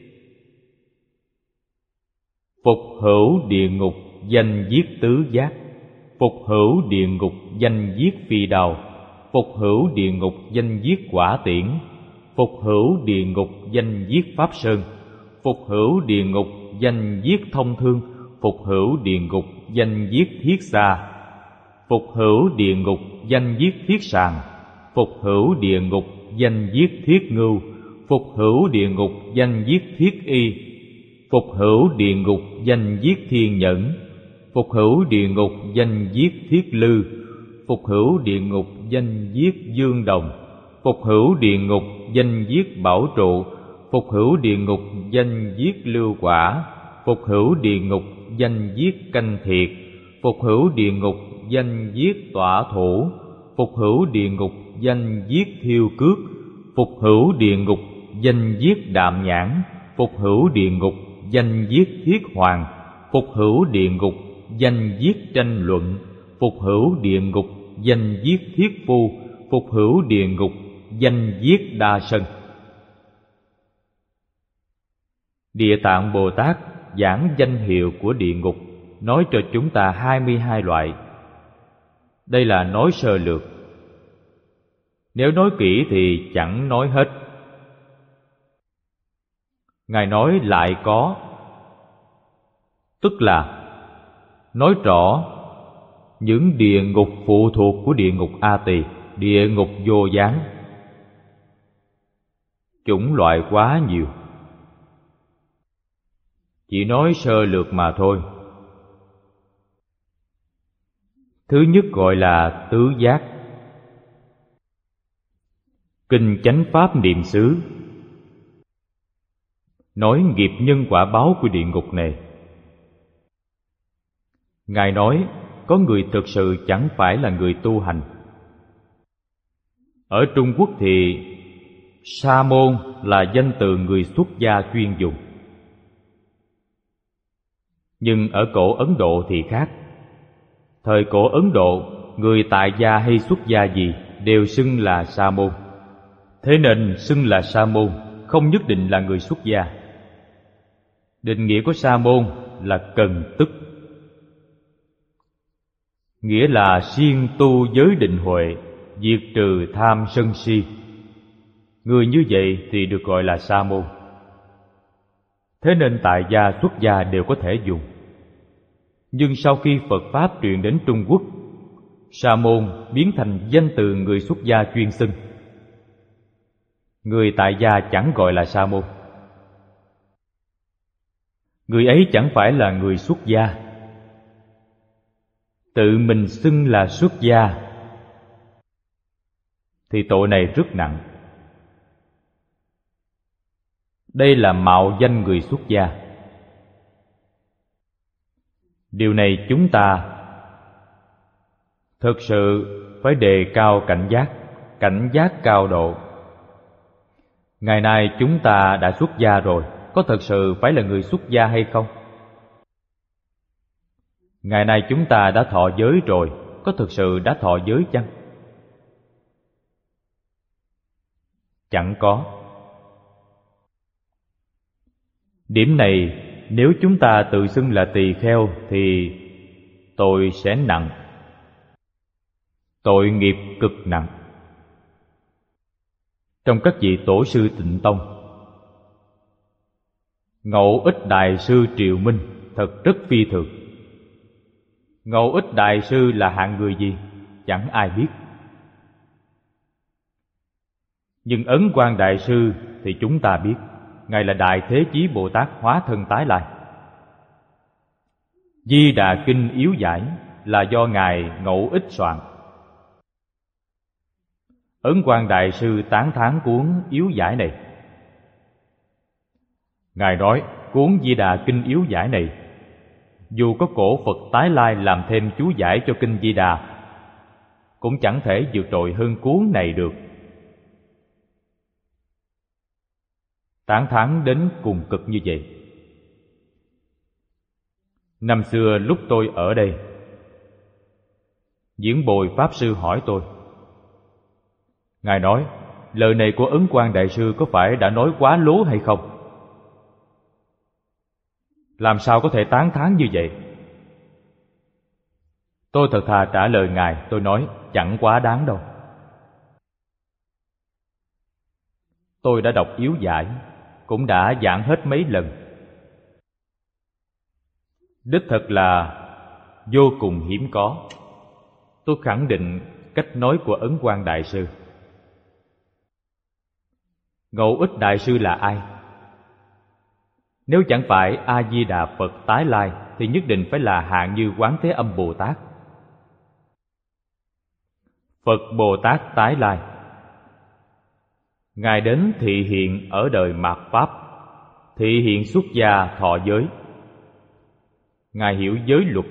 Phục hữu địa ngục danh giết tứ giác, phục hữu địa ngục danh giết phi đao, phục hữu địa ngục danh giết quả tiễn, phục hữu địa ngục danh giết pháp sơn, phục hữu địa ngục danh giết thông thương, phục hữu địa ngục danh giết thiết xa, phục hữu địa ngục danh giết thiết sàng, phục hữu địa ngục danh giết thiết ngưu, phục hữu địa ngục danh giết thiết y, phục hữu địa ngục danh giết thiên nhẫn, phục hữu địa ngục danh giết thiết lư, phục hữu địa ngục danh giết dương đồng, phục hữu địa ngục danh giết bảo trụ, phục hữu địa ngục danh giết lưu quả, phục hữu địa ngục danh giết canh thiệt, phục hữu địa ngục danh giết tọa thủ, phục hữu địa ngục danh giết thiêu cước, phục hữu địa ngục danh giết đạm nhãn, phục hữu địa ngục danh giết thiết hoàng, phục hữu địa ngục danh giết tranh luận, phục hữu địa ngục danh giết thiết phu, phục hữu địa ngục danh giết đa sân. Địa Tạng Bồ Tát giảng danh hiệu của địa ngục, nói cho chúng ta hai mươi hai loại. Đây là nói sơ lược, nếu nói kỹ thì chẳng nói hết. Ngài nói lại có, tức là nói rõ những địa ngục phụ thuộc của địa ngục A Tỳ, địa ngục vô gián. Chủng loại quá nhiều, chỉ nói sơ lược mà thôi. Thứ nhất gọi là tứ giác. Kinh Chánh Pháp Niệm xứ nói nghiệp nhân quả báo của địa ngục này. Ngài nói có người thực sự chẳng phải là người tu hành. Ở Trung Quốc thì sa môn là danh từ người xuất gia chuyên dùng, nhưng ở cổ Ấn Độ thì khác. Thời cổ Ấn Độ, người tại gia hay xuất gia gì đều xưng là sa môn. Thế nên xưng là sa môn không nhất định là người xuất gia. Định nghĩa của sa môn là cần tức, nghĩa là siêng tu giới định huệ, diệt trừ tham sân si. Người như vậy thì được gọi là sa môn. Thế nên tại gia xuất gia đều có thể dùng. Nhưng sau khi Phật Pháp truyền đến Trung Quốc, sa môn biến thành danh từ người xuất gia chuyên xưng. Người tại gia chẳng gọi là sa môn. Người ấy chẳng phải là người xuất gia, tự mình xưng là xuất gia, thì tội này rất nặng. Đây là mạo danh người xuất gia. Điều này chúng ta thực sự phải đề cao cảnh giác, cảnh giác cao độ. Ngày nay chúng ta đã xuất gia rồi, có thật sự phải là người xuất gia hay không? Ngày nay chúng ta đã thọ giới rồi, có thực sự đã thọ giới chăng? Chẳng có. Điểm này nếu chúng ta tự xưng là tỳ kheo thì tội sẽ nặng, tội nghiệp cực nặng. Trong các vị tổ sư Tịnh Tông, Ngẫu Ích Đại sư Triệu Minh thật rất phi thường. Ngẫu Ích Đại sư là hạng người gì? Chẳng ai biết. Nhưng Ấn Quang Đại sư thì chúng ta biết. Ngài là Đại Thế Chí Bồ Tát hóa thân tái lai. Di Đà Kinh yếu giải là do Ngài Ngẫu Ích soạn. Ấn Quang Đại Sư tán thán cuốn yếu giải này. Ngài nói cuốn Di Đà Kinh yếu giải này, dù có cổ Phật tái lai làm thêm chú giải cho kinh Di Đà, cũng chẳng thể vượt trội hơn cuốn này được. Tán thán đến cùng cực như vậy. Năm xưa lúc tôi ở đây, Diễn Bồi Pháp Sư hỏi tôi. Ngài nói, lời này của Ấn Quang Đại Sư có phải đã nói quá lố hay không? Làm sao có thể tán thán như vậy? Tôi thật thà trả lời Ngài, tôi nói chẳng quá đáng đâu. Tôi đã đọc yếu giải, cũng đã giảng hết mấy lần. Đích thật là vô cùng hiếm có. Tôi khẳng định cách nói của Ấn Quang Đại Sư. Ngẫu Ích Đại Sư là ai? Nếu chẳng phải A-di-đà Phật tái lai thì nhất định phải là hạng như Quán Thế Âm Bồ Tát. Phật Bồ Tát tái lai, Ngài đến thị hiện ở đời mạt Pháp, thị hiện xuất gia thọ giới. Ngài hiểu giới luật.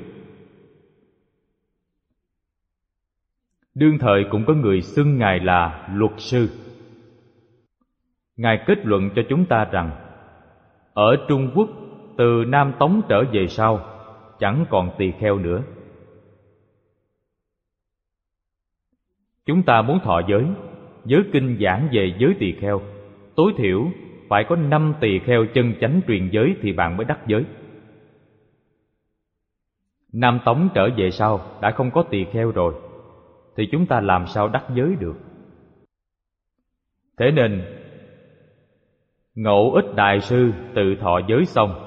Đương thời cũng có người xưng Ngài là luật sư. Ngài kết luận cho chúng ta rằng ở Trung Quốc từ Nam Tống trở về sau chẳng còn tỳ kheo nữa. Chúng ta muốn thọ giới, giới kinh giảng về giới tỳ kheo, tối thiểu phải có năm tỳ kheo chân chánh truyền giới thì bạn mới đắc giới. Nam Tống trở về sau đã không có tỳ kheo rồi, thì chúng ta làm sao đắc giới được? Thế nên Ngẫu Ích Đại Sư tự thọ giới xong,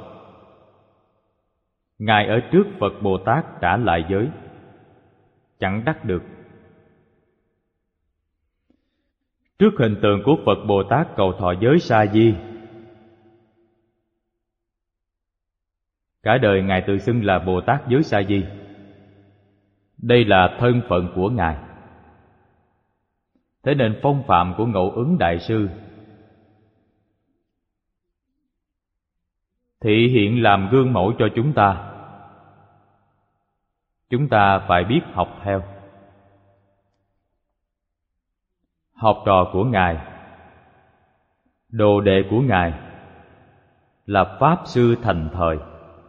Ngài ở trước Phật Bồ Tát trả lại giới, chẳng đắc được. Trước hình tượng của Phật Bồ Tát cầu thọ giới sa di, cả đời Ngài tự xưng là Bồ Tát giới sa di. Đây là thân phận của Ngài. Thế nên phong phạm của Ngẫu Ứng Đại Sư thị hiện làm gương mẫu cho chúng ta. Chúng ta phải biết học theo. Học trò của Ngài, đồ đệ của Ngài là Pháp Sư thành thời.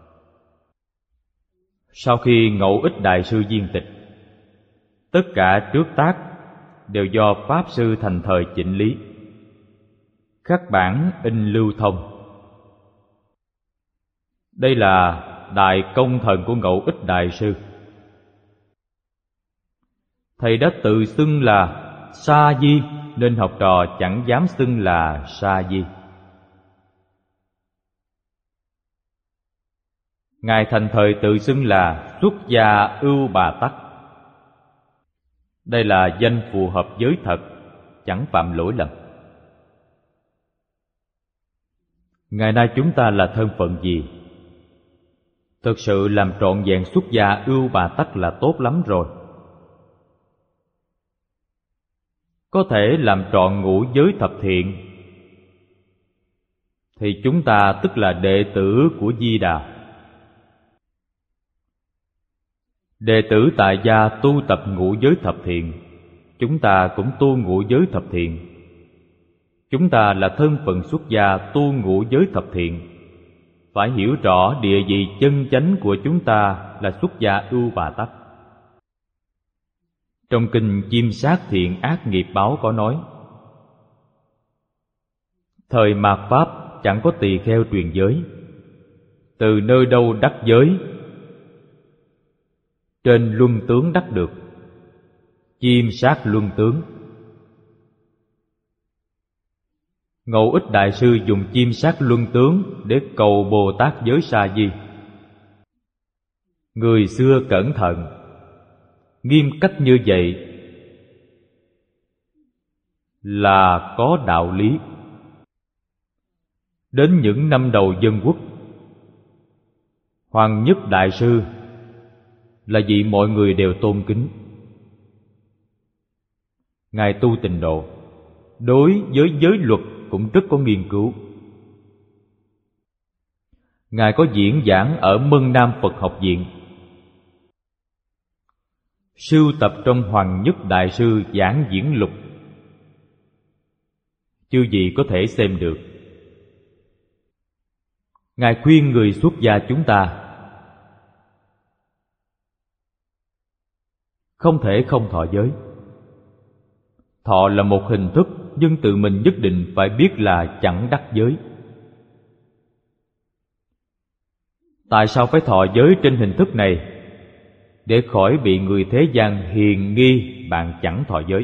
Sau khi Ngẫu Ích Đại Sư viên tịch, tất cả trước tác đều do Pháp Sư thành thời chỉnh lý, khắc bản in lưu thông. Đây là đại công thần của Ngẫu Ích Đại Sư. Thầy đã tự xưng là Sa Di, nên học trò chẳng dám xưng là Sa Di. Ngài thành thời tự xưng là Xuất Gia Ưu Bà Tắc. Đây là danh phù hợp giới thật, chẳng phạm lỗi lầm. Ngày nay chúng ta là thân phận gì? Thực sự làm trọn vẹn Xuất Gia Ưu Bà Tắc là tốt lắm rồi. Có thể làm trọn ngũ giới thập thiện thì chúng ta tức là đệ tử của Di Đà. Đệ tử tại gia tu tập ngũ giới thập thiện, chúng ta cũng tu ngũ giới thập thiện. Chúng ta là thân phận xuất gia tu ngũ giới thập thiện, phải hiểu rõ địa vị chân chánh của chúng ta là xuất gia ưu bà tắc. Trong kinh Chiêm Sát Thiện Ác Nghiệp Báo có nói: thời mạt Pháp chẳng có tỳ kheo truyền giới, từ nơi đâu đắc giới? Trên luân tướng đắc được, chiêm sát luân tướng. Ngẫu Ích Đại Sư dùng chiêm sát luân tướng để cầu Bồ Tát giới Sa Di. Người xưa cẩn thận, nghiêm cách như vậy là có đạo lý. Đến những năm đầu dân quốc, Hoàng Nhất Đại Sư là vị mọi người đều tôn kính. Ngài tu tịnh độ, đối với giới luật cũng rất có nghiên cứu. Ngài có diễn giảng ở Mân Nam Phật Học Viện, sưu tập trong Hoàng Nhất Đại Sư Giảng Diễn Lục, chư vị có thể xem được. Ngài khuyên người xuất gia chúng ta không thể không thọ giới. Thọ là một hình thức, nhưng tự mình nhất định phải biết là chẳng đắc giới. Tại sao phải thọ giới trên hình thức này? Để khỏi bị người thế gian hiềm nghi bạn chẳng thọ giới.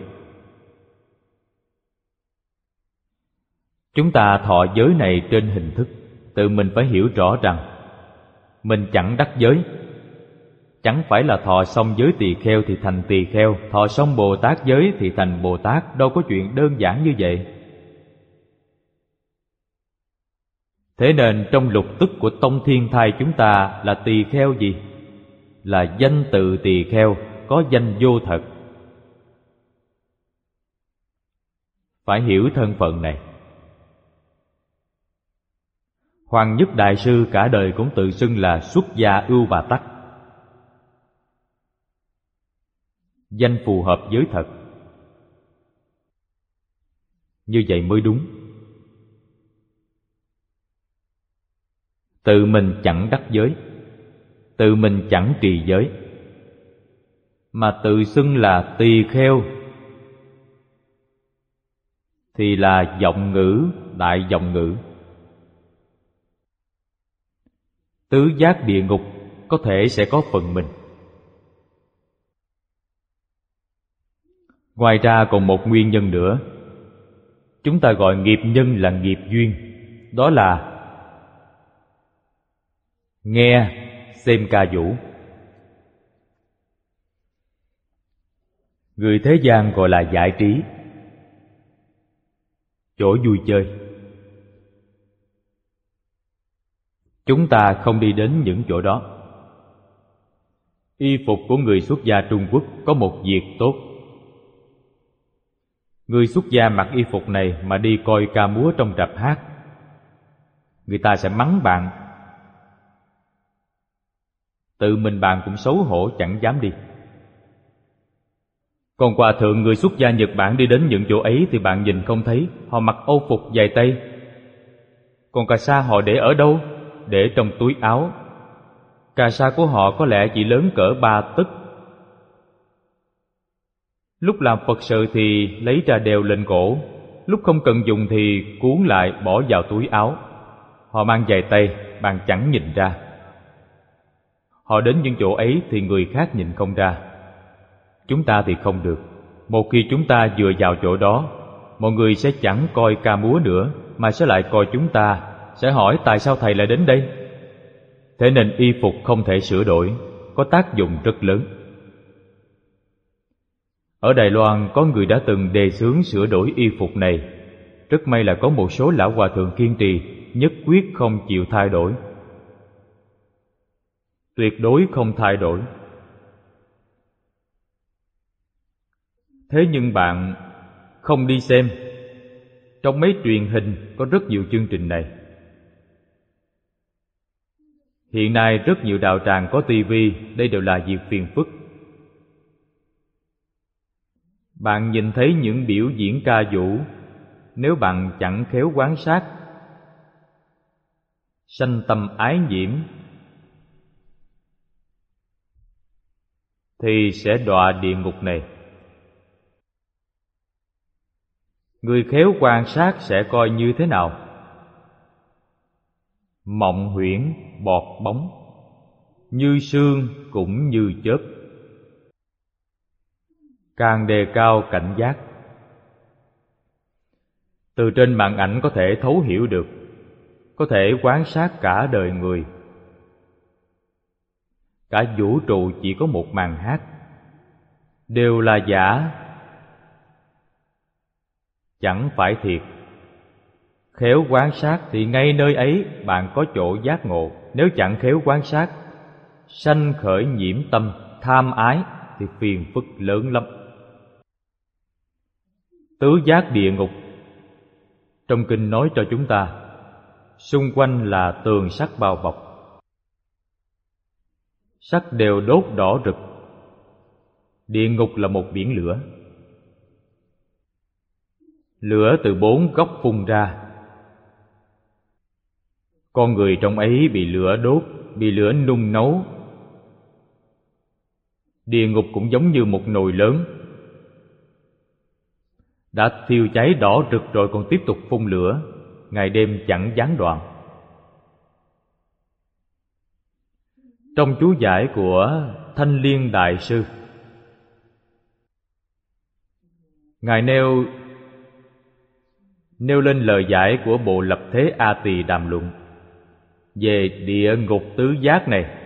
Chúng ta thọ giới này trên hình thức, tự mình phải hiểu rõ rằng mình chẳng đắc giới. Chẳng phải là thọ xong giới tỳ kheo thì thành tỳ kheo, thọ xong Bồ Tát giới thì thành Bồ Tát. Đâu có chuyện đơn giản như vậy. Thế nên trong lục tức của Tông Thiên Thai chúng ta là tỳ kheo gì? Là danh tự tỳ kheo, có danh vô thật. Phải hiểu thân phận này. Hoàng Nhất Đại Sư cả đời cũng tự xưng là xuất gia ưu bà tắc, danh phù hợp với thật. Như vậy mới đúng. Tự mình chẳng đắc giới, tự mình chẳng trì giới, mà tự xưng là tỳ kheo thì là vọng ngữ, đại vọng ngữ. Tứ giác địa ngục có thể sẽ có phần mình. Ngoài ra còn một nguyên nhân nữa. Chúng ta gọi nghiệp nhân là nghiệp duyên. Đó là nghe, xem ca vũ. Người thế gian gọi là giải trí, chỗ vui chơi. Chúng ta không đi đến những chỗ đó. Y phục của người xuất gia Trung Quốc có một việc tốt. Người xuất gia mặc y phục này mà đi coi ca múa trong rạp hát, người ta sẽ mắng bạn. Tự mình bạn cũng xấu hổ chẳng dám đi. Còn hòa thượng người xuất gia Nhật Bản đi đến những chỗ ấy thì bạn nhìn không thấy. Họ mặc âu phục dài tay. Còn cà sa họ để ở đâu? Để trong túi áo. Cà sa của họ có lẽ chỉ lớn cỡ ba tấc. Lúc làm Phật sự thì lấy ra đeo lên cổ, lúc không cần dùng thì cuốn lại bỏ vào túi áo. Họ mang dài tay, bạn chẳng nhìn ra. Họ đến những chỗ ấy thì người khác nhìn không ra. Chúng ta thì không được. Một khi chúng ta vừa vào chỗ đó, mọi người sẽ chẳng coi ca múa nữa, mà sẽ lại coi chúng ta, sẽ hỏi tại sao thầy lại đến đây. Thế nên y phục không thể sửa đổi, có tác dụng rất lớn. Ở Đài Loan có người đã từng đề xướng sửa đổi y phục này. Rất may là có một số lão hòa thượng kiên trì, nhất quyết không chịu thay đổi. Tuyệt đối không thay đổi. Thế nhưng bạn không đi xem. Trong mấy truyền hình có rất nhiều chương trình này. Hiện nay rất nhiều đạo tràng có tivi, đây đều là việc phiền phức. Bạn nhìn thấy những biểu diễn ca vũ, nếu bạn chẳng khéo quan sát, sanh tâm ái nhiễm, thì sẽ đọa địa ngục này. Người khéo quan sát sẽ coi như thế nào? Mộng huyễn, bọt bóng, như sương cũng như chớp. Càng đề cao cảnh giác. Từ trên màn ảnh có thể thấu hiểu được, có thể quan sát cả đời người. Cả vũ trụ chỉ có một màn hát, đều là giả, chẳng phải thiệt. Khéo quan sát thì ngay nơi ấy bạn có chỗ giác ngộ. Nếu chẳng khéo quan sát, sanh khởi nhiễm tâm tham ái thì phiền phức lớn lắm. Tứ giác địa ngục trong kinh nói cho chúng ta, xung quanh là tường sắt bao bọc, sắt đều đốt đỏ rực. Địa ngục là một biển lửa, lửa từ bốn góc phun ra. Con người trong ấy bị lửa đốt, bị lửa nung nấu. Địa ngục cũng giống như một nồi lớn, đã thiêu cháy đỏ rực rồi còn tiếp tục phun lửa, ngày đêm chẳng gián đoạn. Trong chú giải của Thanh Liên Đại Sư, Ngài nêu nêu lên lời giải của Bộ Lập Thế A Tỳ Đàm Luận về địa ngục tứ giác này.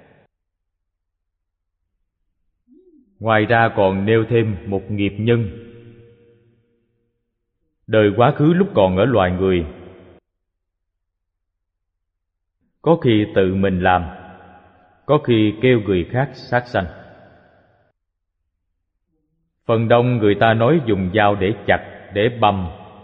Ngoài ra còn nêu thêm một nghiệp nhân. Đời quá khứ lúc còn ở loài người, có khi tự mình làm, có khi kêu người khác sát sanh. Phần đông người ta nói dùng dao để chặt, để bầm.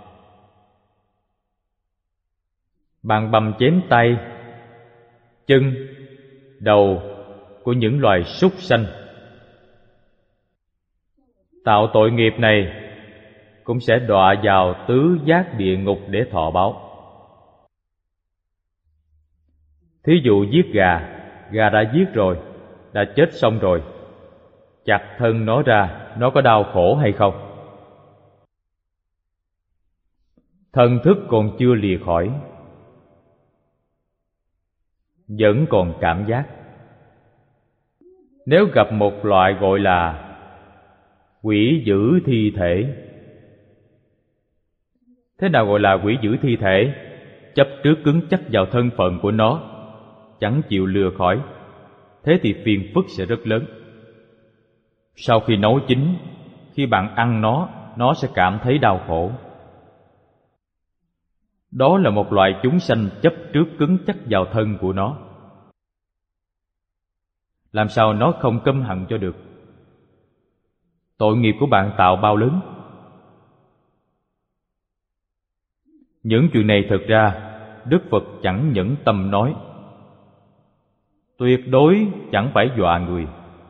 Bạn bầm chém tay, chân, đầu của những loài súc sanh. Tạo tội nghiệp này cũng sẽ đọa vào tứ giác địa ngục để thọ báo. Thí dụ giết gà, gà đã giết rồi, đã chết xong rồi, chặt thân nó ra, nó có đau khổ hay không? Thần thức còn chưa lìa khỏi, vẫn còn cảm giác. Nếu gặp một loại gọi là quỷ dữ thi thể. Thế nào gọi là quỷ dữ thi thể? Chấp trước cứng chắc vào thân phận của nó, chẳng chịu lừa khỏi. Thế thì phiền phức sẽ rất lớn. Sau khi nấu chín, khi bạn ăn nó, nó sẽ cảm thấy đau khổ. Đó là một loại chúng sanh chấp trước cứng chắc vào thân của nó. Làm sao nó không căm hận cho được? Tội nghiệp của bạn tạo bao lớn. Những chuyện này thực ra Đức Phật chẳng nhẫn tâm nói. Tuyệt đối chẳng phải dọa người.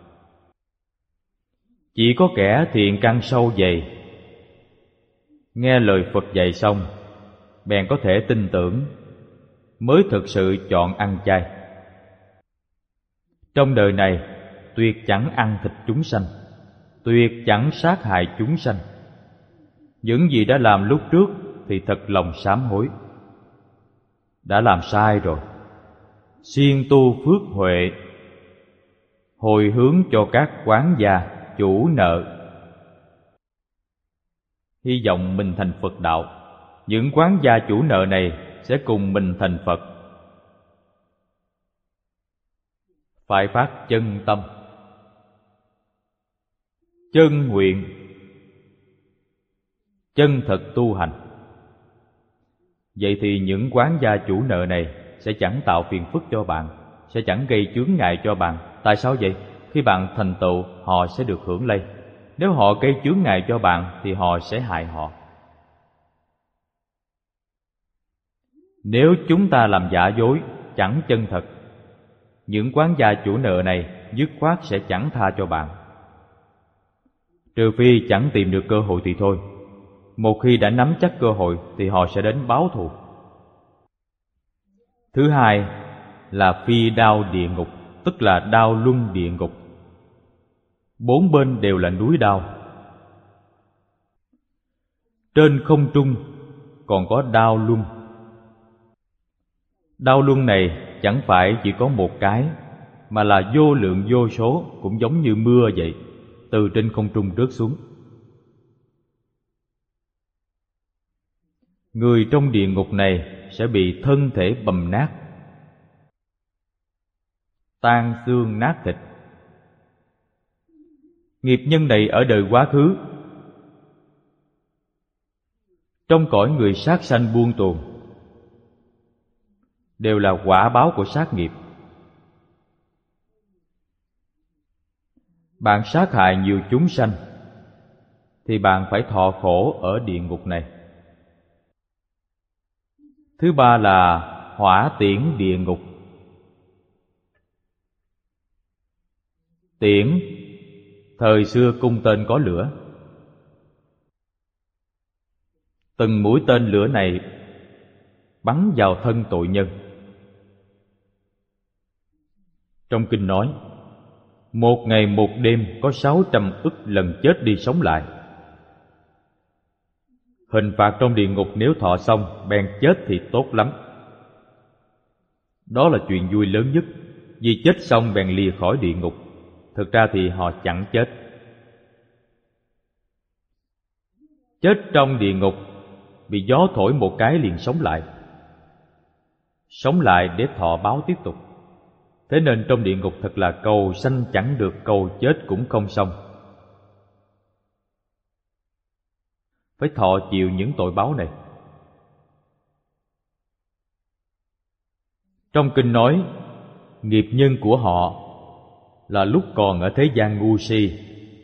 Chỉ có kẻ thiện căn sâu dày, nghe lời Phật dạy xong, bèn có thể tin tưởng, mới thực sự chọn ăn chay. Trong đời này, tuyệt chẳng ăn thịt chúng sanh, tuyệt chẳng sát hại chúng sanh. Những gì đã làm lúc trước thì thật lòng sám hối. Đã làm sai rồi, siêng tu phước huệ, hồi hướng cho các quán gia, chủ nợ. Hy vọng mình thành Phật đạo, những quán gia chủ nợ này sẽ cùng mình thành Phật. Phải phát chân tâm, chân nguyện, chân thật tu hành. Vậy thì những quán gia chủ nợ này sẽ chẳng tạo phiền phức cho bạn, sẽ chẳng gây chướng ngại cho bạn. Tại sao vậy? Khi bạn thành tựu, họ sẽ được hưởng lây. Nếu họ gây chướng ngại cho bạn thì họ sẽ hại họ. Nếu chúng ta làm giả dối, chẳng chân thật, những quán gia chủ nợ này dứt khoát sẽ chẳng tha cho bạn. Trừ phi chẳng tìm được cơ hội thì thôi. Một khi đã nắm chắc cơ hội thì họ sẽ đến báo thù. Thứ hai là phi đao địa ngục, tức là đao luân địa ngục. Bốn bên đều là núi đao. Trên không trung còn có đao luân. Đao luân này chẳng phải chỉ có một cái, mà là vô lượng vô số, cũng giống như mưa vậy, từ trên không trung rớt xuống. Người trong địa ngục này sẽ bị thân thể bầm nát, tan xương nát thịt. Nghiệp nhân này ở đời quá khứ trong cõi người sát sanh buông tuồng đều là quả báo của sát nghiệp. Bạn sát hại nhiều chúng sanh thì bạn phải thọ khổ ở địa ngục này. Thứ ba là hỏa tiễn địa ngục. Tiễn, thời xưa cung tên có lửa. Từng mũi tên lửa này bắn vào thân tội nhân. Trong kinh nói, một ngày một đêm có sáu trăm ức lần chết đi sống lại. Hình phạt trong địa ngục nếu thọ xong bèn chết thì tốt lắm. Đó là chuyện vui lớn nhất, vì chết xong bèn lìa khỏi địa ngục. Thực ra thì họ chẳng chết. Chết trong địa ngục, bị gió thổi một cái liền sống lại. Sống lại để thọ báo tiếp tục. Thế nên trong địa ngục thật là cầu sanh chẳng được, cầu chết cũng không xong. Phải thọ chịu những tội báo này. Trong kinh nói, nghiệp nhân của họ là lúc còn ở thế gian ngu si,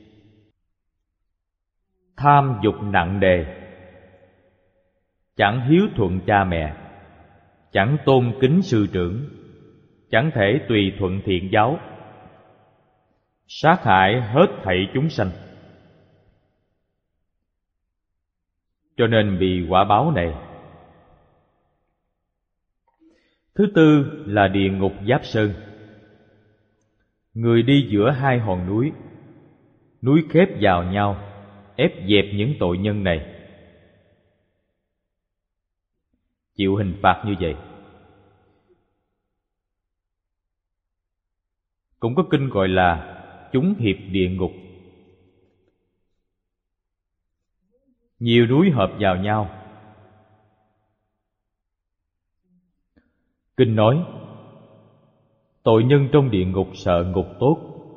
tham dục nặng nề, chẳng hiếu thuận cha mẹ, chẳng tôn kính sư trưởng, chẳng thể tùy thuận thiện giáo, sát hại hết thảy chúng sanh. Cho nên bị quả báo này. Thứ tư là địa ngục Giáp Sơn. Người đi giữa hai hòn núi, núi khép vào nhau, ép dẹp những tội nhân này, chịu hình phạt như vậy. Cũng có kinh gọi là chúng hiệp địa ngục. Nhiều núi hợp vào nhau. Kinh nói, tội nhân trong địa ngục sợ ngục tốt,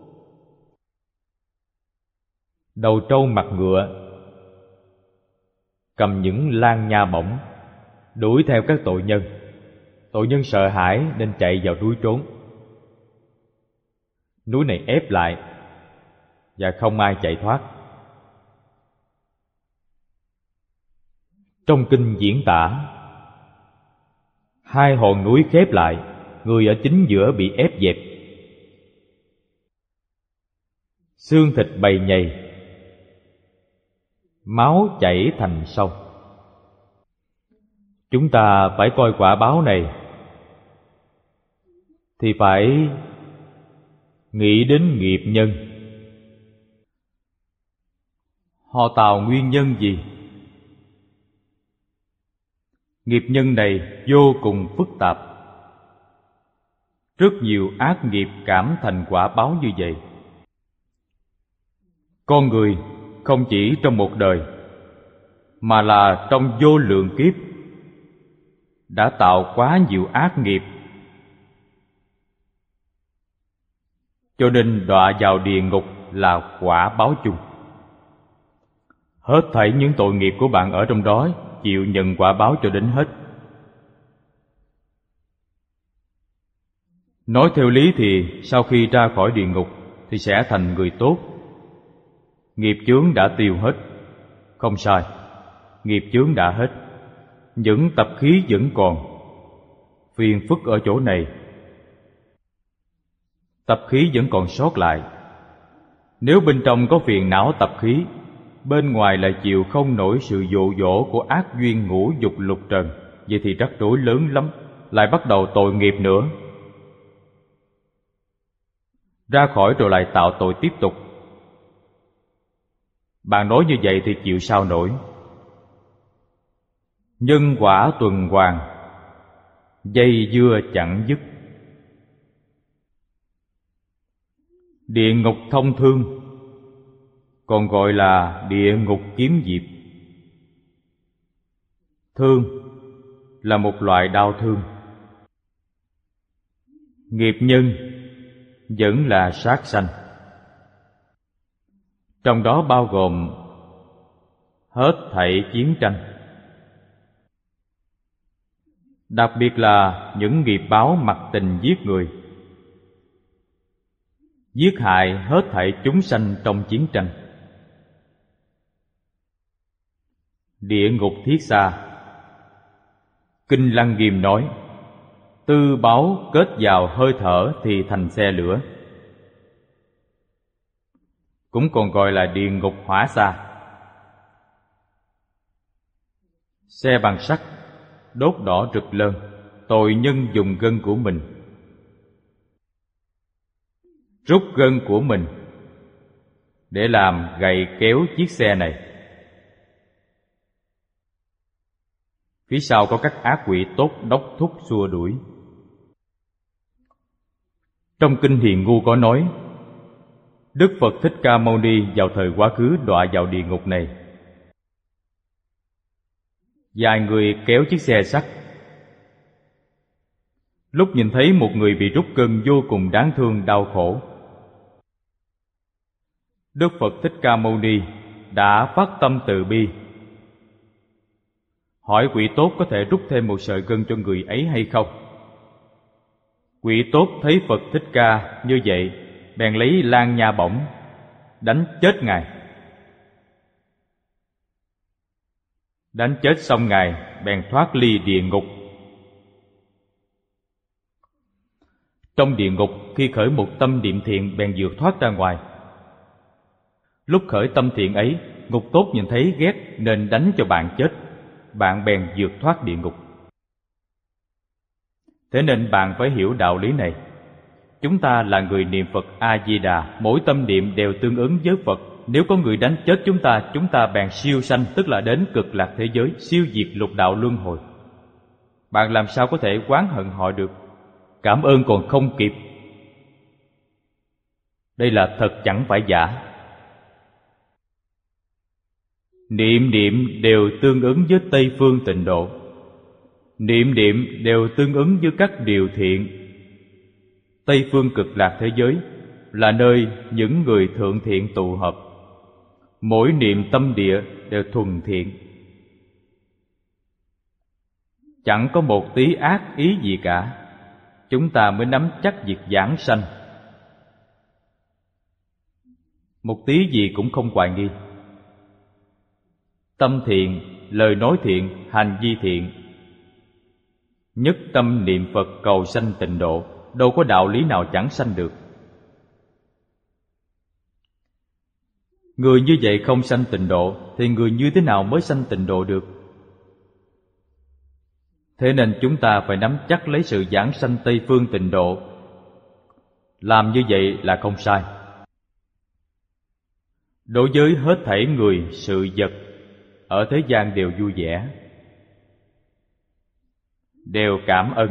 đầu trâu mặt ngựa, cầm những lan nha bổng, đuổi theo các tội nhân. Tội nhân sợ hãi nên chạy vào núi trốn. Núi này ép lại và không ai chạy thoát. Trong kinh diễn tả, hai hòn núi khép lại, người ở chính giữa bị ép dẹp, xương thịt bầy nhầy, máu chảy thành sông. Chúng ta phải coi quả báo này thì phải nghĩ đến nghiệp nhân. Họ tạo nguyên nhân gì? Nghiệp nhân này vô cùng phức tạp. Rất nhiều ác nghiệp cảm thành quả báo như vậy. Con người không chỉ trong một đời, mà là trong vô lượng kiếp đã tạo quá nhiều ác nghiệp, cho nên đọa vào địa ngục là quả báo chung. Hết thảy những tội nghiệp của bạn ở trong đó chịu nhận quả báo cho đến hết. Nói theo lý thì sau khi ra khỏi địa ngục thì sẽ thành người tốt. Nghiệp chướng đã tiêu hết. Không sai, nghiệp chướng đã hết, những tập khí vẫn còn. Phiền phức ở chỗ này, tập khí vẫn còn sót lại. Nếu bên trong có phiền não tập khí, bên ngoài lại chịu không nổi sự dụ dỗ của ác duyên ngũ dục lục trần, vậy thì rắc rối lớn lắm, lại bắt đầu tội nghiệp nữa. Ra khỏi rồi lại tạo tội tiếp tục. Bạn nói như vậy thì chịu sao nổi. Nhân quả tuần hoàn, dây dưa chẳng dứt. Địa ngục thông thương, còn gọi là địa ngục kiếm diệp. Thương là một loại đau thương. Nghiệp nhân vẫn là sát sanh. Trong đó bao gồm hết thảy chiến tranh, đặc biệt là những nghiệp báo mặc tình giết người, giết hại hết thảy chúng sanh trong chiến tranh. Địa ngục thiết xa. Kinh Lăng Nghiêm nói, tư báo kết vào hơi thở thì thành xe lửa, cũng còn gọi là địa ngục hỏa xa. Xe bằng sắt đốt đỏ rực lên, tội nhân dùng gân của mình, rút gân của mình để làm gậy kéo chiếc xe này. Phía sau có các ác quỷ tốt đốc thúc xua đuổi. Trong Kinh Hiền Ngu có nói, Đức Phật Thích Ca Mâu Ni vào thời quá khứ đọa vào địa ngục này. Vài người kéo chiếc xe sắt. Lúc nhìn thấy một người bị rút gân vô cùng đáng thương đau khổ, Đức Phật Thích Ca Mâu Ni đã phát tâm từ bi, hỏi quỷ tốt có thể rút thêm một sợi gân cho người ấy hay không. Quỷ tốt thấy Phật Thích Ca như vậy, bèn lấy lan nha bổng đánh chết ngài. Đánh chết xong ngài, bèn thoát ly địa ngục. Trong địa ngục, khi khởi một tâm niệm thiện bèn vượt thoát ra ngoài. Lúc khởi tâm thiện ấy, ngục tốt nhìn thấy ghét nên đánh cho bạn chết, bạn bèn vượt thoát địa ngục. Thế nên bạn phải hiểu đạo lý này. Chúng ta là người niệm Phật A-di-đà, mỗi tâm niệm đều tương ứng với Phật. Nếu có người đánh chết chúng ta, chúng ta bèn siêu sanh, tức là đến cực lạc thế giới, siêu diệt lục đạo luân hồi. Bạn làm sao có thể oán hận họ được? Cảm ơn còn không kịp. Đây là thật chẳng phải giả. Niệm niệm đều tương ứng với Tây Phương Tịnh Độ. Niệm niệm đều tương ứng với các điều thiện. Tây Phương Cực Lạc thế giới là nơi những người thượng thiện tụ hợp. Mỗi niệm tâm địa đều thuần thiện, chẳng có một tí ác ý gì cả. Chúng ta mới nắm chắc việc giảng sanh. Một tí gì cũng không hoài nghi. Tâm thiện, lời nói thiện, hành vi thiện, nhất tâm niệm Phật cầu sanh tịnh độ, đâu có đạo lý nào chẳng sanh được. Người như vậy không sanh tịnh độ, thì người như thế nào mới sanh tịnh độ được? Thế nên chúng ta phải nắm chắc lấy sự giảng sanh Tây Phương Tịnh Độ. Làm như vậy là không sai. Đối với hết thảy người, sự vật ở thế gian đều vui vẻ, đều cảm ơn,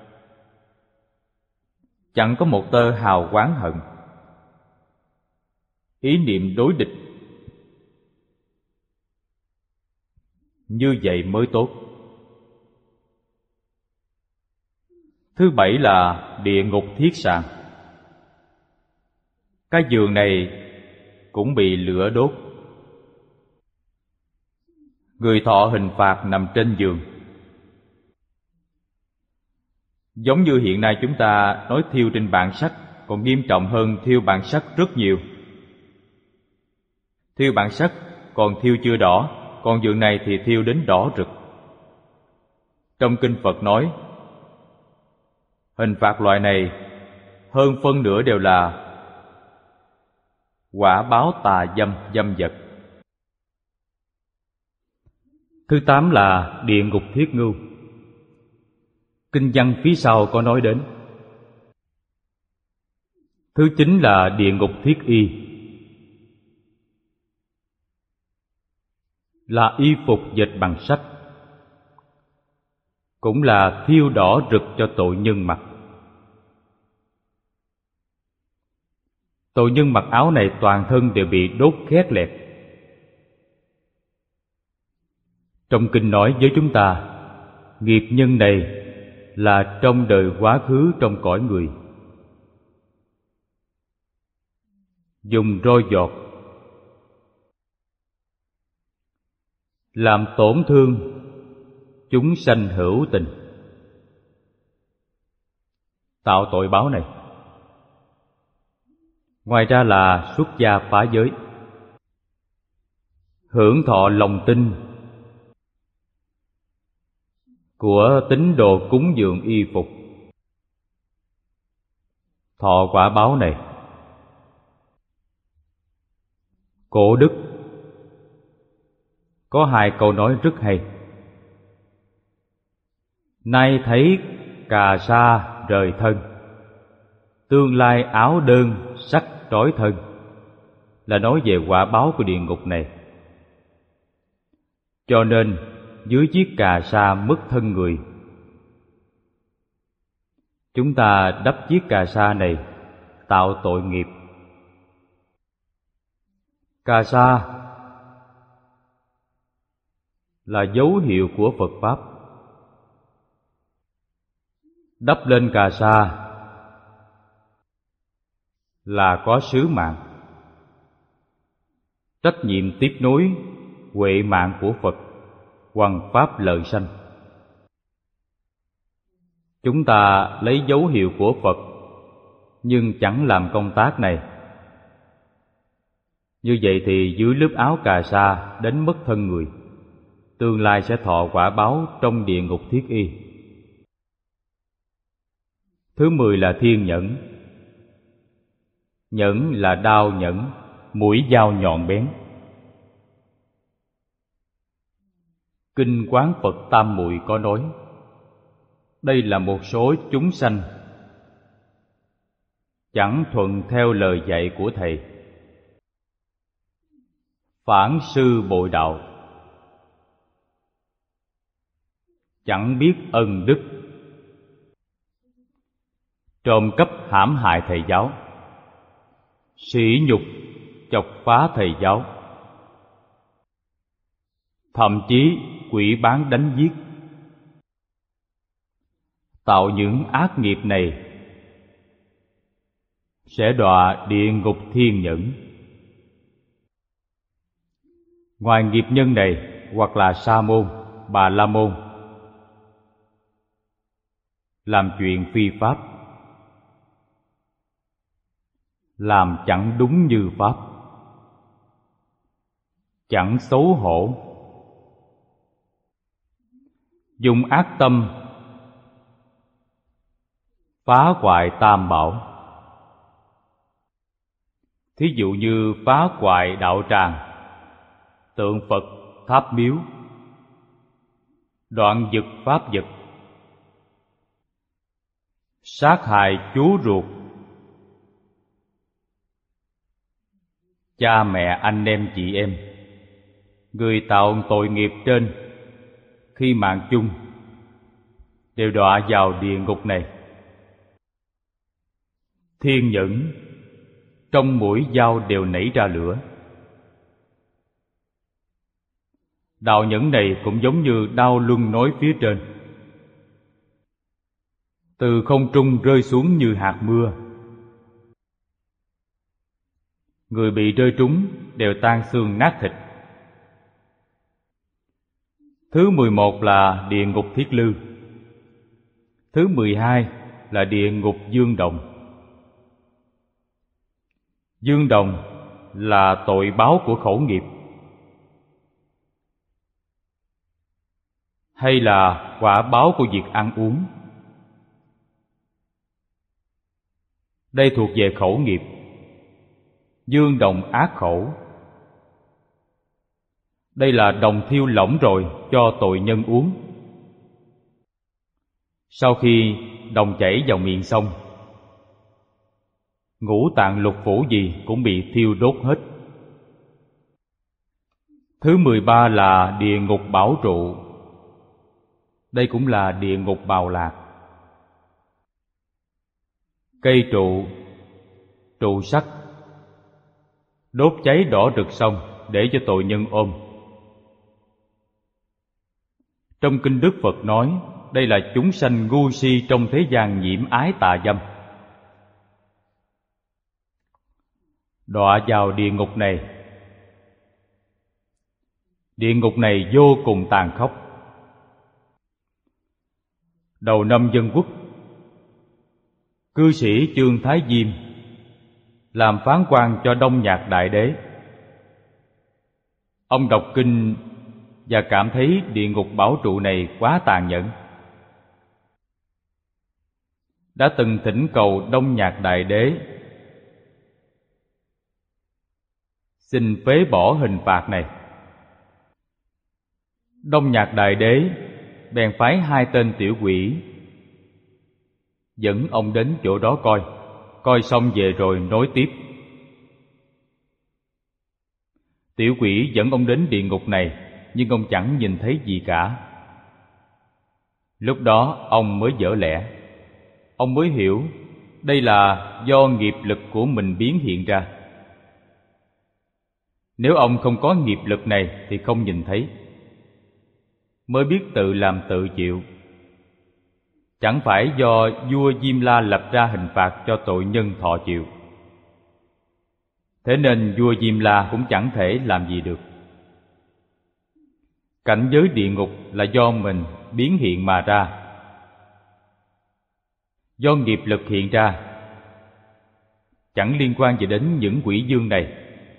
chẳng có một tơ hào oán hận, ý niệm đối địch. Như vậy mới tốt. Thứ bảy là địa ngục thiết sàng. Cái giường này cũng bị lửa đốt. Người thọ hình phạt nằm trên giường. Giống như hiện nay chúng ta nói thiêu trên bảng sắt, còn nghiêm trọng hơn thiêu bảng sắt rất nhiều. Thiêu bảng sắt còn thiêu chưa đỏ, còn giường này thì thiêu đến đỏ rực. Trong kinh Phật nói, hình phạt loại này hơn phân nửa đều là quả báo tà dâm, dâm vật. Thứ tám là địa ngục thiết ngưu. Kinh văn phía sau có nói đến. Thứ chín là địa ngục thiết y, là y phục dệt bằng sắt, cũng là thiêu đỏ rực cho tội nhân mặc. Tội nhân mặc áo này toàn thân đều bị đốt khét lẹt. Trong kinh nói với chúng ta, nghiệp nhân này là trong đời quá khứ trong cõi người, dùng roi giọt làm tổn thương chúng sanh hữu tình. tạo tội báo này. Ngoài ra là xuất gia phá giới, hưởng thọ lòng tin của tín đồ cúng dường y phục, thọ quả báo này. Cổ đức có hai câu nói rất hay: nay thấy cà sa rời thân, tương lai áo đơn sắc trói thân, là nói về quả báo của địa ngục này. Cho nên dưới chiếc cà sa mất thân người, chúng ta đắp chiếc cà sa này tạo tội nghiệp. Cà sa là dấu hiệu của Phật Pháp. Đắp lên cà sa là có sứ mạng, trách nhiệm tiếp nối huệ mạng của Phật, hoằng pháp lợi sanh. Chúng ta lấy dấu hiệu của Phật nhưng chẳng làm công tác này. Như vậy thì dưới lớp áo cà sa đến mất thân người, tương lai sẽ thọ quả báo trong địa ngục thiết y. Thứ mười là thiên nhẫn. Nhẫn là đao nhẫn, mũi dao nhọn bén. Kinh Quán Phật Tam Muội có nói, đây là một số chúng sanh chẳng thuận theo lời dạy của Thầy, phản sư bội đạo, chẳng biết ân đức, trộm cắp hãm hại Thầy giáo, sỉ nhục chọc phá Thầy giáo, thậm chí quỷ bán đánh giết. Tạo những ác nghiệp này sẽ đọa địa ngục thiên nhẫn. Ngoài nghiệp nhân này, hoặc là sa môn, bà la môn, làm chuyện phi pháp, làm chẳng đúng như pháp, chẳng xấu hổ, dùng ác tâm phá hoại tam bảo. Thí dụ như phá hoại đạo tràng, tượng Phật, tháp miếu, đoạn dực pháp vật, sát hại chú ruột, cha mẹ anh em chị em. Người tạo tội nghiệp trên khi mạng chung đều đọa vào địa ngục này. Thiên nhẫn, trong mũi dao đều nảy ra lửa. Đạo nhẫn này cũng giống như đao luân nối phía trên, từ không trung rơi xuống như hạt mưa. Người bị rơi trúng đều tan xương nát thịt. Thứ mười một là địa ngục thiết lư. Thứ mười hai là địa ngục dương đồng. Dương đồng là tội báo của khẩu nghiệp, hay là quả báo của việc ăn uống. Đây thuộc về khẩu nghiệp. Dương đồng ác khẩu, đây là đồng thiêu lỏng rồi cho tội nhân uống. Sau khi đồng chảy vào miệng xong, ngũ tạng lục phủ gì cũng bị thiêu đốt hết. Thứ mười ba là địa ngục bảo trụ. Đây cũng là địa ngục bào lạc. Cây trụ, trụ sắt, đốt cháy đỏ rực xong để cho tội nhân ôm. Trong kinh Đức Phật nói, đây là chúng sanh ngu si trong thế gian nhiễm ái tà dâm, đọa vào địa ngục này. Địa ngục này vô cùng tàn khốc. Đầu năm Dân Quốc, Cư sĩ Chương Thái Diêm làm phán quan cho Đông Nhạc Đại Đế. Ông đọc kinh và cảm thấy địa ngục bảo trụ này quá tàn nhẫn, đã từng thỉnh cầu Đông Nhạc Đại Đế xin phế bỏ hình phạt này. Đông Nhạc Đại Đế bèn phái hai tên tiểu quỷ dẫn ông đến chỗ đó coi, coi xong về rồi nối tiếp. Tiểu quỷ dẫn ông đến địa ngục này, nhưng ông chẳng nhìn thấy gì cả. Lúc đó ông mới vỡ lẽ, ông mới hiểu đây là do nghiệp lực của mình biến hiện ra. Nếu ông không có nghiệp lực này thì không nhìn thấy, mới biết tự làm tự chịu. Chẳng phải do vua Diêm La lập ra hình phạt cho tội nhân thọ chịu. Thế nên vua Diêm La cũng chẳng thể làm gì được. Cảnh giới địa ngục là do mình biến hiện mà ra, do nghiệp lực hiện ra, chẳng liên quan gì đến những quỷ dương này.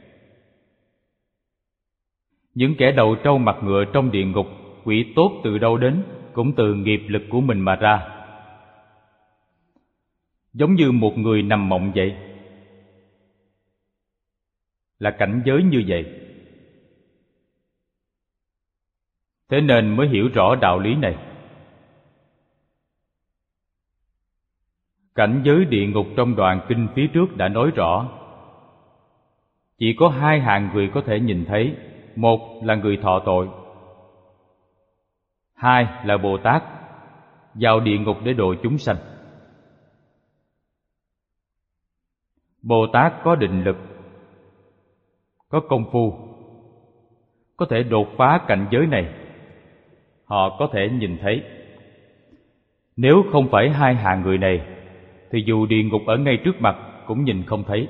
Những kẻ đầu trâu mặt ngựa trong địa ngục, quỷ tốt từ đâu đến cũng từ nghiệp lực của mình mà ra. Giống như một người nằm mộng vậy, là cảnh giới như vậy. Thế nên mới hiểu rõ đạo lý này. Cảnh giới địa ngục trong đoạn kinh phía trước đã nói rõ, chỉ có hai hạng người có thể nhìn thấy. Một là người thọ tội, hai là Bồ Tát vào địa ngục để độ chúng sanh. Bồ Tát có định lực, có công phu, có thể đột phá cảnh giới này, họ có thể nhìn thấy. Nếu không phải hai hạng người này thì dù địa ngục ở ngay trước mặt cũng nhìn không thấy.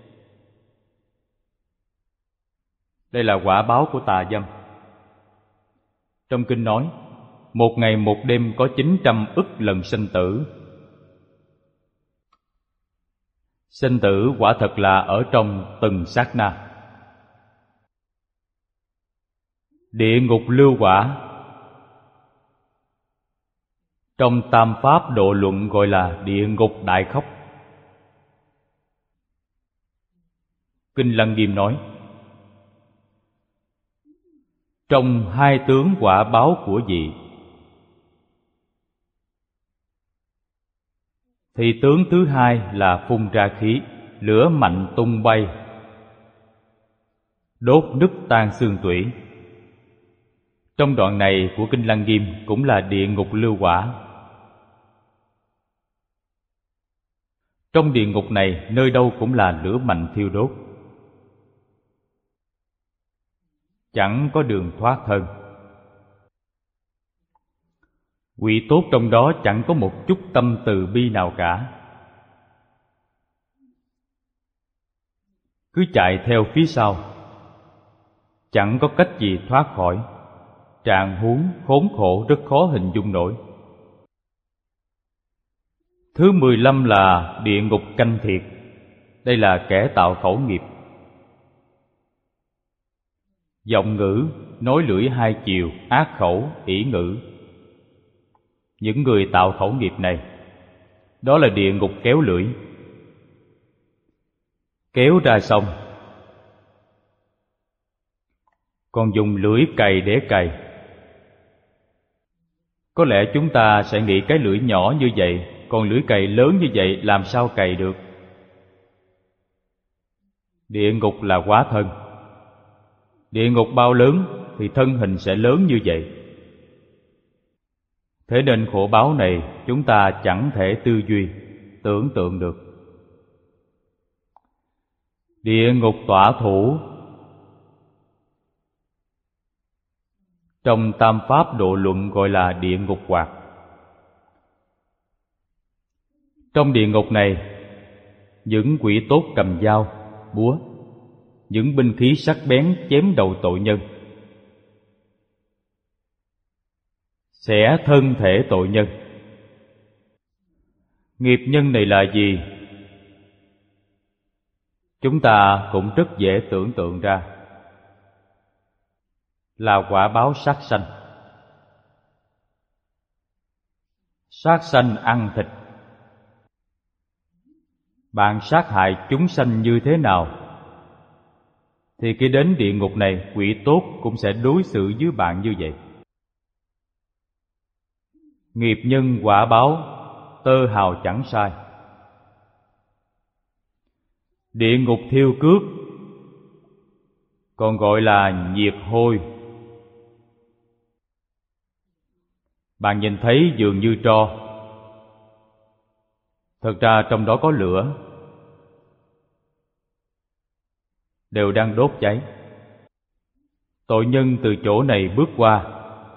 Đây là quả báo của tà dâm. Trong kinh nói, một ngày một đêm có chín trăm ức lần sanh tử. Sanh tử quả thật là ở trong từng sát na. Địa ngục lưu quả trong Tam Pháp Độ Luận gọi là địa ngục đại khóc. Kinh Lăng Nghiêm nói, trong hai tướng quả báo của vị thì tướng thứ hai là phun ra khí, lửa mạnh tung bay, đốt nứt tan xương tủy. Trong đoạn này của Kinh Lăng Nghiêm cũng là địa ngục lưu quả. Trong địa ngục này nơi đâu cũng là lửa mạnh thiêu đốt, chẳng có đường thoát thân. Quỷ tốt trong đó chẳng có một chút tâm từ bi nào cả, cứ chạy theo phía sau, chẳng có cách gì thoát khỏi. Trạng huống khốn khổ rất khó hình dung nổi. Thứ mười lăm là địa ngục canh thiệt. Đây là kẻ tạo khẩu nghiệp. Giọng ngữ, nói lưỡi hai chiều, ác khẩu, ỷ ngữ. Những người tạo khẩu nghiệp này, đó là địa ngục kéo lưỡi. Kéo ra xong, còn dùng lưỡi cày để cày. Có lẽ chúng ta sẽ nghĩ cái lưỡi nhỏ như vậy, còn lưỡi cày lớn như vậy làm sao cày được? Địa ngục là quá thân. Địa ngục bao lớn thì thân hình sẽ lớn như vậy. Thế nên khổ báo này chúng ta chẳng thể tư duy, tưởng tượng được. Địa ngục tỏa thủ trong Tam Pháp Độ Luận gọi là địa ngục hoạt. Trong địa ngục này, những quỷ tốt cầm dao, búa, những binh khí sắc bén chém đầu tội nhân, xẻ thân thể tội nhân. Nghiệp nhân này là gì? Chúng ta cũng rất dễ tưởng tượng ra, là quả báo sát sanh. Sát sanh ăn thịt. Bạn sát hại chúng sanh như thế nào, thì khi đến địa ngục này, quỷ tốt cũng sẽ đối xử với bạn như vậy. Nghiệp nhân quả báo, tơ hào chẳng sai. Địa ngục thiêu cước, còn gọi là nhiệt hôi. Bạn nhìn thấy dường như tro, thật ra trong đó có lửa, đều đang đốt cháy. Tội nhân từ chỗ này bước qua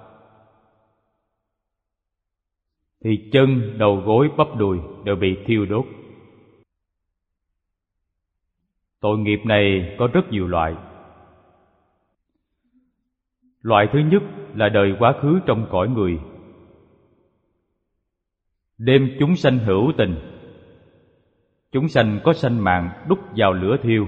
thì chân, đầu gối, bắp đùi đều bị thiêu đốt. Tội nghiệp này có rất nhiều loại. Loại thứ nhất là đời quá khứ trong cõi người, đêm chúng sanh hữu tình, chúng sanh có sanh mạng đút vào lửa thiêu,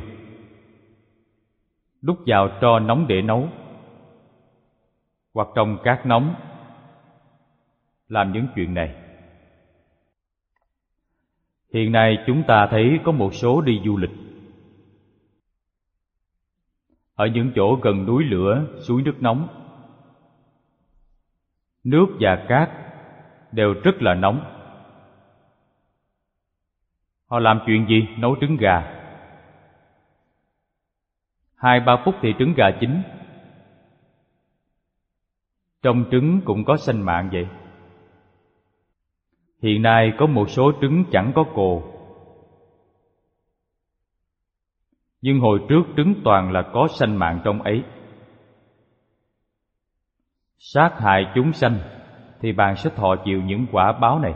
đút vào tro nóng để nấu, hoặc trong cát nóng, làm những chuyện này. Hiện nay chúng ta thấy có một số đi du lịch ở những chỗ gần núi lửa, suối nước nóng. Nước và cát đều rất là nóng. Họ làm chuyện gì? Nấu trứng gà. Hai ba phút thì trứng gà chín. Trong trứng cũng có sanh mạng vậy. Hiện nay có một số trứng chẳng có cồ, nhưng hồi trước trứng toàn là có sanh mạng trong ấy. Sát hại chúng sanh thì bạn sẽ thọ chịu những quả báo này.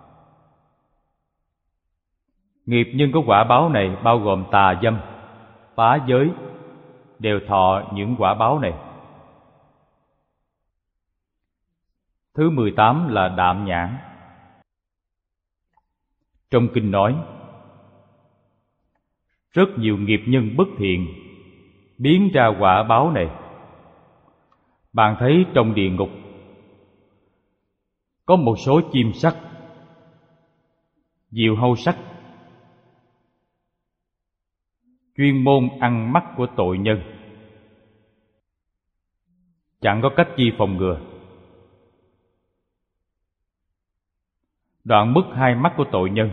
Nghiệp nhân của quả báo này bao gồm tà dâm, phá giới, đều thọ những quả báo này. Thứ mười tám là đạm nhãn. Trong kinh nói, rất nhiều nghiệp nhân bất thiện biến ra quả báo này. Bạn thấy trong địa ngục có một số chim sắt, diều hâu sắt, chuyên môn ăn mắt của tội nhân, chẳng có cách chi phòng ngừa. Đoạn mất hai mắt của tội nhân,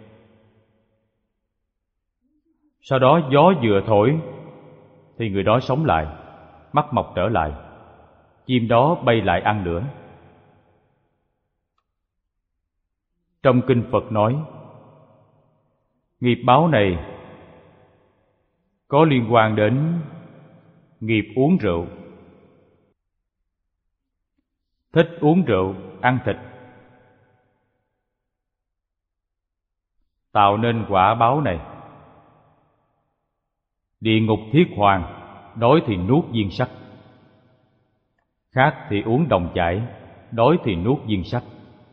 sau đó gió vừa thổi thì người đó sống lại, mắt mọc trở lại, chim đó bay lại ăn nữa. Trong kinh Phật nói, nghiệp báo này có liên quan đến nghiệp uống rượu. Thích uống rượu, ăn thịt, tạo nên quả báo này. Địa ngục thiết hoàng, đói thì nuốt viên sắt. Khát thì uống đồng chảy, đói thì nuốt viên sắt.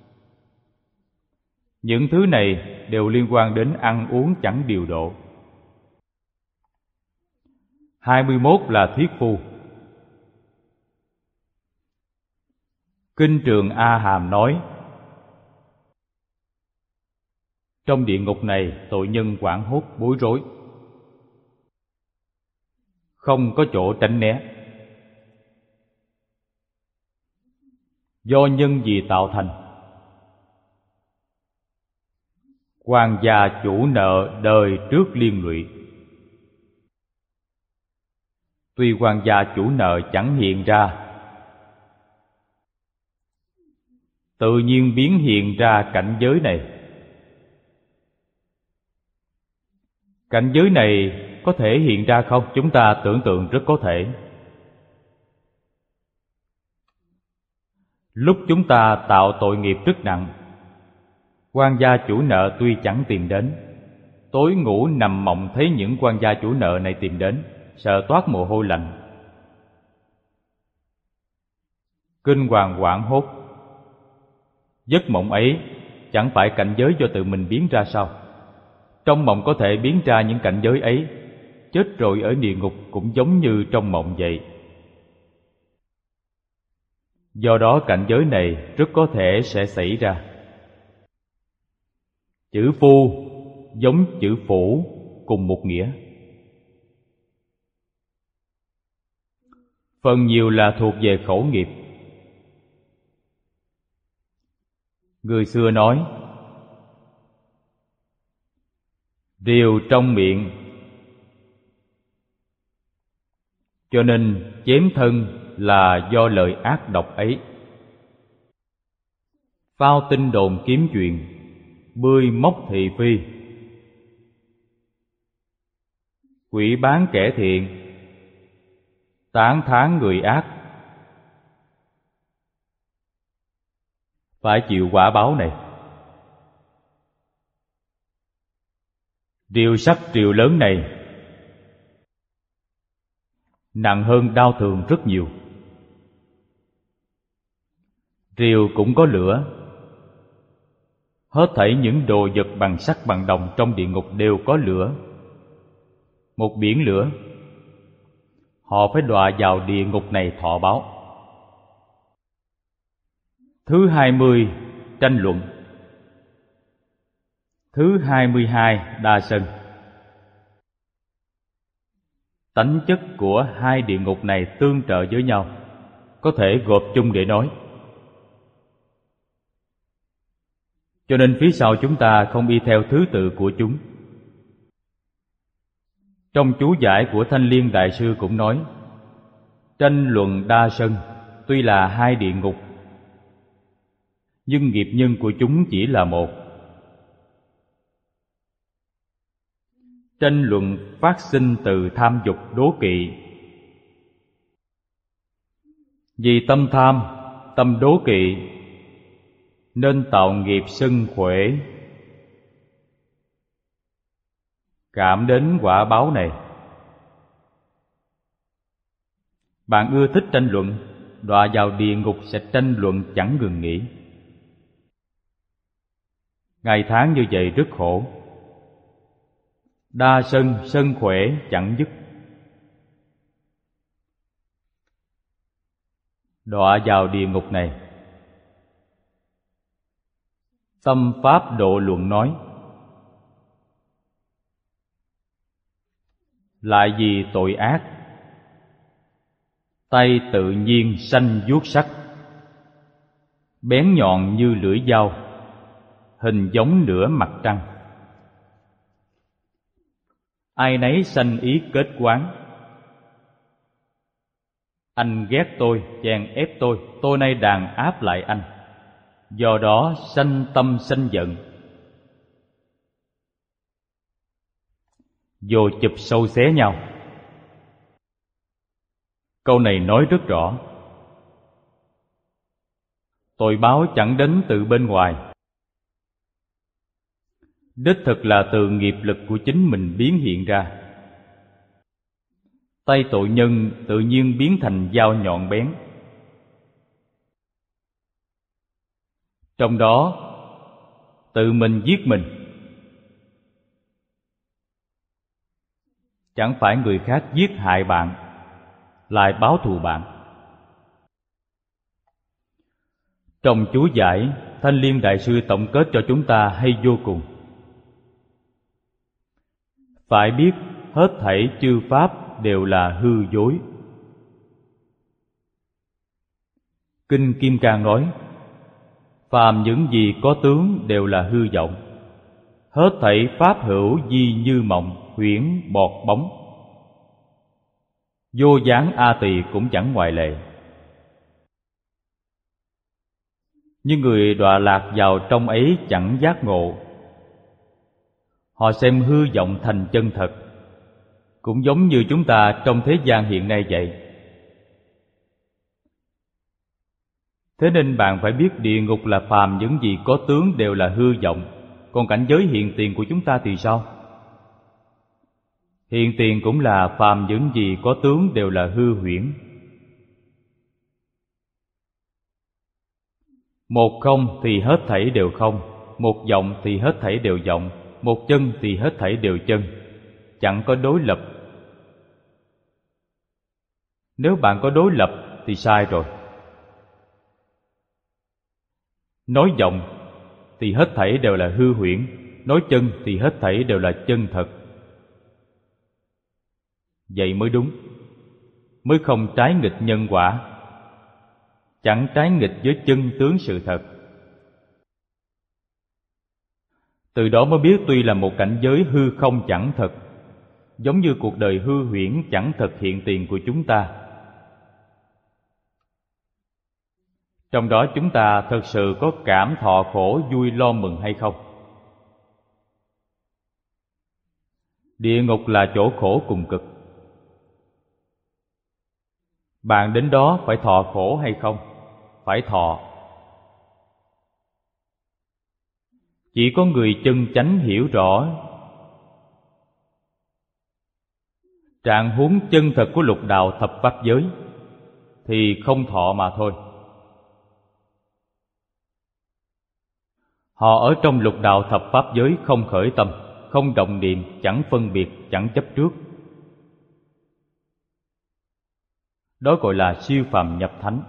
Những thứ này đều liên quan đến ăn uống chẳng điều độ. Hai mươi mốt là thiết phu. Kinh Trường A Hàm nói, trong địa ngục này tội nhân hoảng hốt bối rối, không có chỗ tránh né. Do nhân gì tạo thành? Quan gia chủ nợ đời trước liên lụy. Tuy quan gia chủ nợ chẳng hiện ra, tự nhiên biến hiện ra cảnh giới này. Cảnh giới này có thể hiện ra không? Chúng ta tưởng tượng rất có thể. Lúc chúng ta tạo tội nghiệp rất nặng, quan gia chủ nợ tuy chẳng tìm đến, tối ngủ nằm mộng thấy những quan gia chủ nợ này tìm đến, sợ toát mồ hôi lạnh, kinh hoàng hoảng hốt. Giấc mộng ấy chẳng phải cảnh giới do tự mình biến ra sao? Trong mộng có thể biến ra những cảnh giới ấy, chết rồi ở địa ngục cũng giống như trong mộng vậy. Do đó cảnh giới này rất có thể sẽ xảy ra. Chữ phu giống chữ phủ, cùng một nghĩa. Phần nhiều là thuộc về khẩu nghiệp. Người xưa nói, rìu trong miệng, cho nên chém thân là do lời ác độc ấy. Phao tin đồn kiếm chuyện, bươi móc thị phi. Quỷ bán kẻ thiện, tán thán người ác. Phải chịu quả báo này. Rìu sắt rìu lớn này nặng hơn đao thường rất nhiều. Rìu cũng có lửa. Hết thảy những đồ vật bằng sắt bằng đồng trong địa ngục đều có lửa. Một biển lửa. Họ phải đọa vào địa ngục này thọ báo. Thứ hai mươi, tranh luận. Thứ hai mươi hai, đa sân. Tánh chất của hai địa ngục này tương trợ với nhau, có thể gộp chung để nói. Cho nên phía sau chúng ta không y theo thứ tự của chúng. Trong chú giải của Thanh Liên Đại Sư cũng nói, tranh luận đa sân tuy là hai địa ngục, nhưng nghiệp nhân của chúng chỉ là một. Tranh luận phát sinh từ tham dục đố kỵ. Vì tâm tham, tâm đố kỵ, nên tạo nghiệp sân khuể, cảm đến quả báo này. Bạn ưa thích tranh luận, đọa vào địa ngục sẽ tranh luận chẳng ngừng nghỉ. Ngày tháng như vậy rất khổ. Đa sân, sân khuể chẳng dứt. Đọa vào địa ngục này. Tâm Pháp Độ Luận nói, lại vì tội ác, tay tự nhiên sanh vuốt sắc, bén nhọn như lưỡi dao, hình giống nửa mặt trăng. Ai nấy sanh ý kết quán. Anh ghét tôi, chèn ép tôi, tôi nay đàn áp lại anh. Do đó sanh tâm sanh giận, vô chụp sâu xé nhau. Câu này nói rất rõ. Tội báo chẳng đến từ bên ngoài, đích thực là từ nghiệp lực của chính mình biến hiện ra. Tay tội nhân tự nhiên biến thành dao nhọn bén. Trong đó tự mình giết mình, chẳng phải người khác giết hại bạn lại báo thù bạn. Trong chú giải, Thanh Liên Đại Sư tổng kết cho chúng ta hay vô cùng. Phải biết hết thảy chư pháp đều là hư dối. Kinh Kim Cang nói, phàm những gì có tướng đều là hư vọng. Hết thảy pháp hữu di như mộng, huyễn bọt bóng. Vô dáng A Tỳ cũng chẳng ngoại lệ. Nhưng người đọa lạc vào trong ấy chẳng giác ngộ. Họ xem hư vọng thành chân thật, cũng giống như chúng ta trong thế gian hiện nay vậy. Thế nên bạn phải biết địa ngục là phàm những gì có tướng đều là hư vọng. Còn cảnh giới hiện tiền của chúng ta thì sao? Hiện tiền cũng là phàm những gì có tướng đều là hư huyễn. Một không thì hết thảy đều không, một vọng thì hết thảy đều vọng, một chân thì hết thảy đều chân, chẳng có đối lập. Nếu bạn có đối lập thì sai rồi. Nói vọng thì hết thảy đều là hư huyễn, nói chân thì hết thảy đều là chân thật. Vậy mới đúng, mới không trái nghịch nhân quả, chẳng trái nghịch với chân tướng sự thật. Từ đó mới biết tuy là một cảnh giới hư không chẳng thật, giống như cuộc đời hư huyễn chẳng thật hiện tiền của chúng ta. Trong đó chúng ta thật sự có cảm thọ khổ vui lo mừng hay không? Địa ngục là chỗ khổ cùng cực. Bạn đến đó phải thọ khổ hay không? Phải thọ. Chỉ có người chân chánh hiểu rõ trạng huống chân thật của lục đạo thập pháp giới thì không thọ mà thôi. Họ ở trong lục đạo thập pháp giới không khởi tâm, không động niệm, chẳng phân biệt, chẳng chấp trước. Đó gọi là siêu phàm nhập thánh.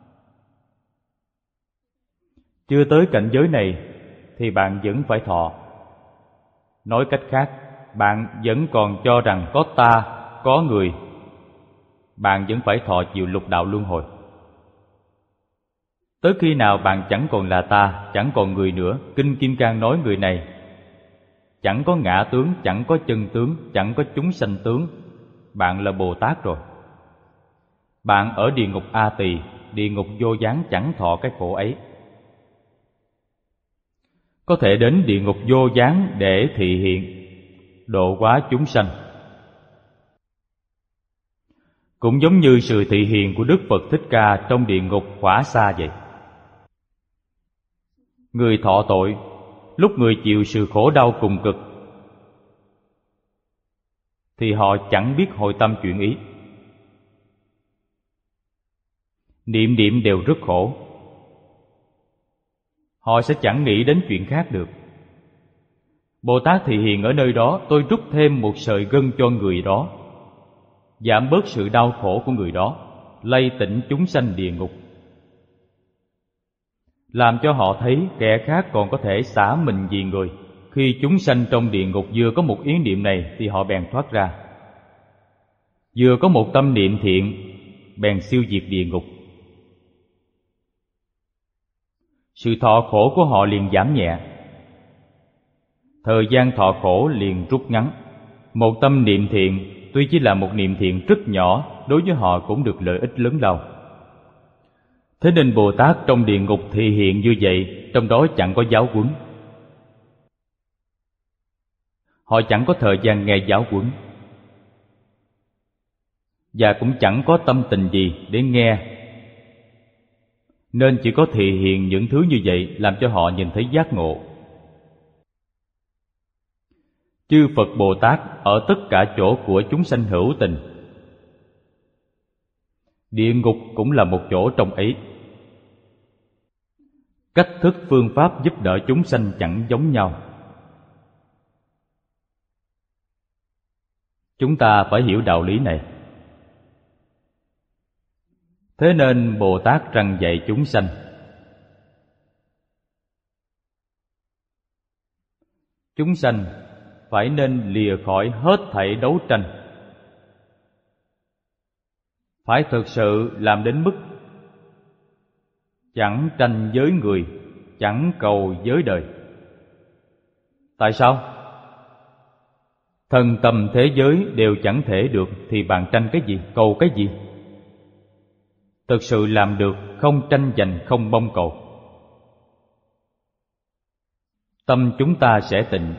Chưa tới cảnh giới này thì bạn vẫn phải thọ. Nói cách khác, bạn vẫn còn cho rằng có ta, có người. Bạn vẫn phải thọ chịu lục đạo luân hồi. Tới khi nào bạn chẳng còn là ta, chẳng còn người nữa, Kinh Kim Cang nói người này chẳng có ngã tướng, chẳng có chân tướng, chẳng có chúng sanh tướng, bạn là Bồ Tát rồi. Bạn ở địa ngục A Tỳ, địa ngục vô gián chẳng thọ cái khổ ấy. Có thể đến địa ngục vô gián để thị hiện, độ hóa chúng sanh. Cũng giống như sự thị hiện của Đức Phật Thích Ca trong địa ngục Hỏa Sa vậy. Người thọ tội, lúc người chịu sự khổ đau cùng cực, thì họ chẳng biết hồi tâm chuyển ý. Niệm niệm đều rất khổ, họ sẽ chẳng nghĩ đến chuyện khác được. Bồ Tát thị hiện ở nơi đó, tôi rút thêm một sợi gân cho người đó, giảm bớt sự đau khổ của người đó, lây tỉnh chúng sanh địa ngục, làm cho họ thấy kẻ khác còn có thể xả mình vì người. Khi chúng sanh trong địa ngục vừa có một ý niệm này thì họ bèn thoát ra. Vừa có một tâm niệm thiện bèn siêu diệt địa ngục. Sự thọ khổ của họ liền giảm nhẹ, thời gian thọ khổ liền rút ngắn. Một tâm niệm thiện tuy chỉ là một niệm thiện rất nhỏ, đối với họ cũng được lợi ích lớn lao. Thế nên Bồ Tát trong địa ngục thị hiện như vậy, trong đó chẳng có giáo huấn. Họ chẳng có thời gian nghe giáo huấn, và cũng chẳng có tâm tình gì để nghe, nên chỉ có thị hiện những thứ như vậy làm cho họ nhìn thấy giác ngộ. Chư Phật Bồ Tát ở tất cả chỗ của chúng sanh hữu tình, địa ngục cũng là một chỗ trong ấy. Cách thức phương pháp giúp đỡ chúng sanh chẳng giống nhau. Chúng ta phải hiểu đạo lý này. Thế nên Bồ Tát răn dạy chúng sanh Chúng sanh phải nên lìa khỏi hết thảy đấu tranh, phải thực sự làm đến mức chẳng tranh với người, chẳng cầu với đời. Tại sao? Thần tầm thế giới đều chẳng thể được thì bạn tranh cái gì, cầu cái gì? Thực sự làm được, không tranh giành, không mong cầu, tâm chúng ta sẽ tịnh,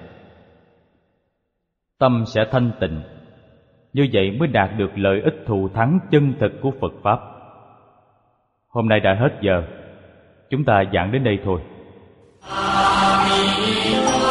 tâm sẽ thanh tịnh. Như vậy mới đạt được lợi ích thù thắng chân thực của Phật Pháp. Hôm nay đã hết giờ, chúng ta giảng đến đây thôi.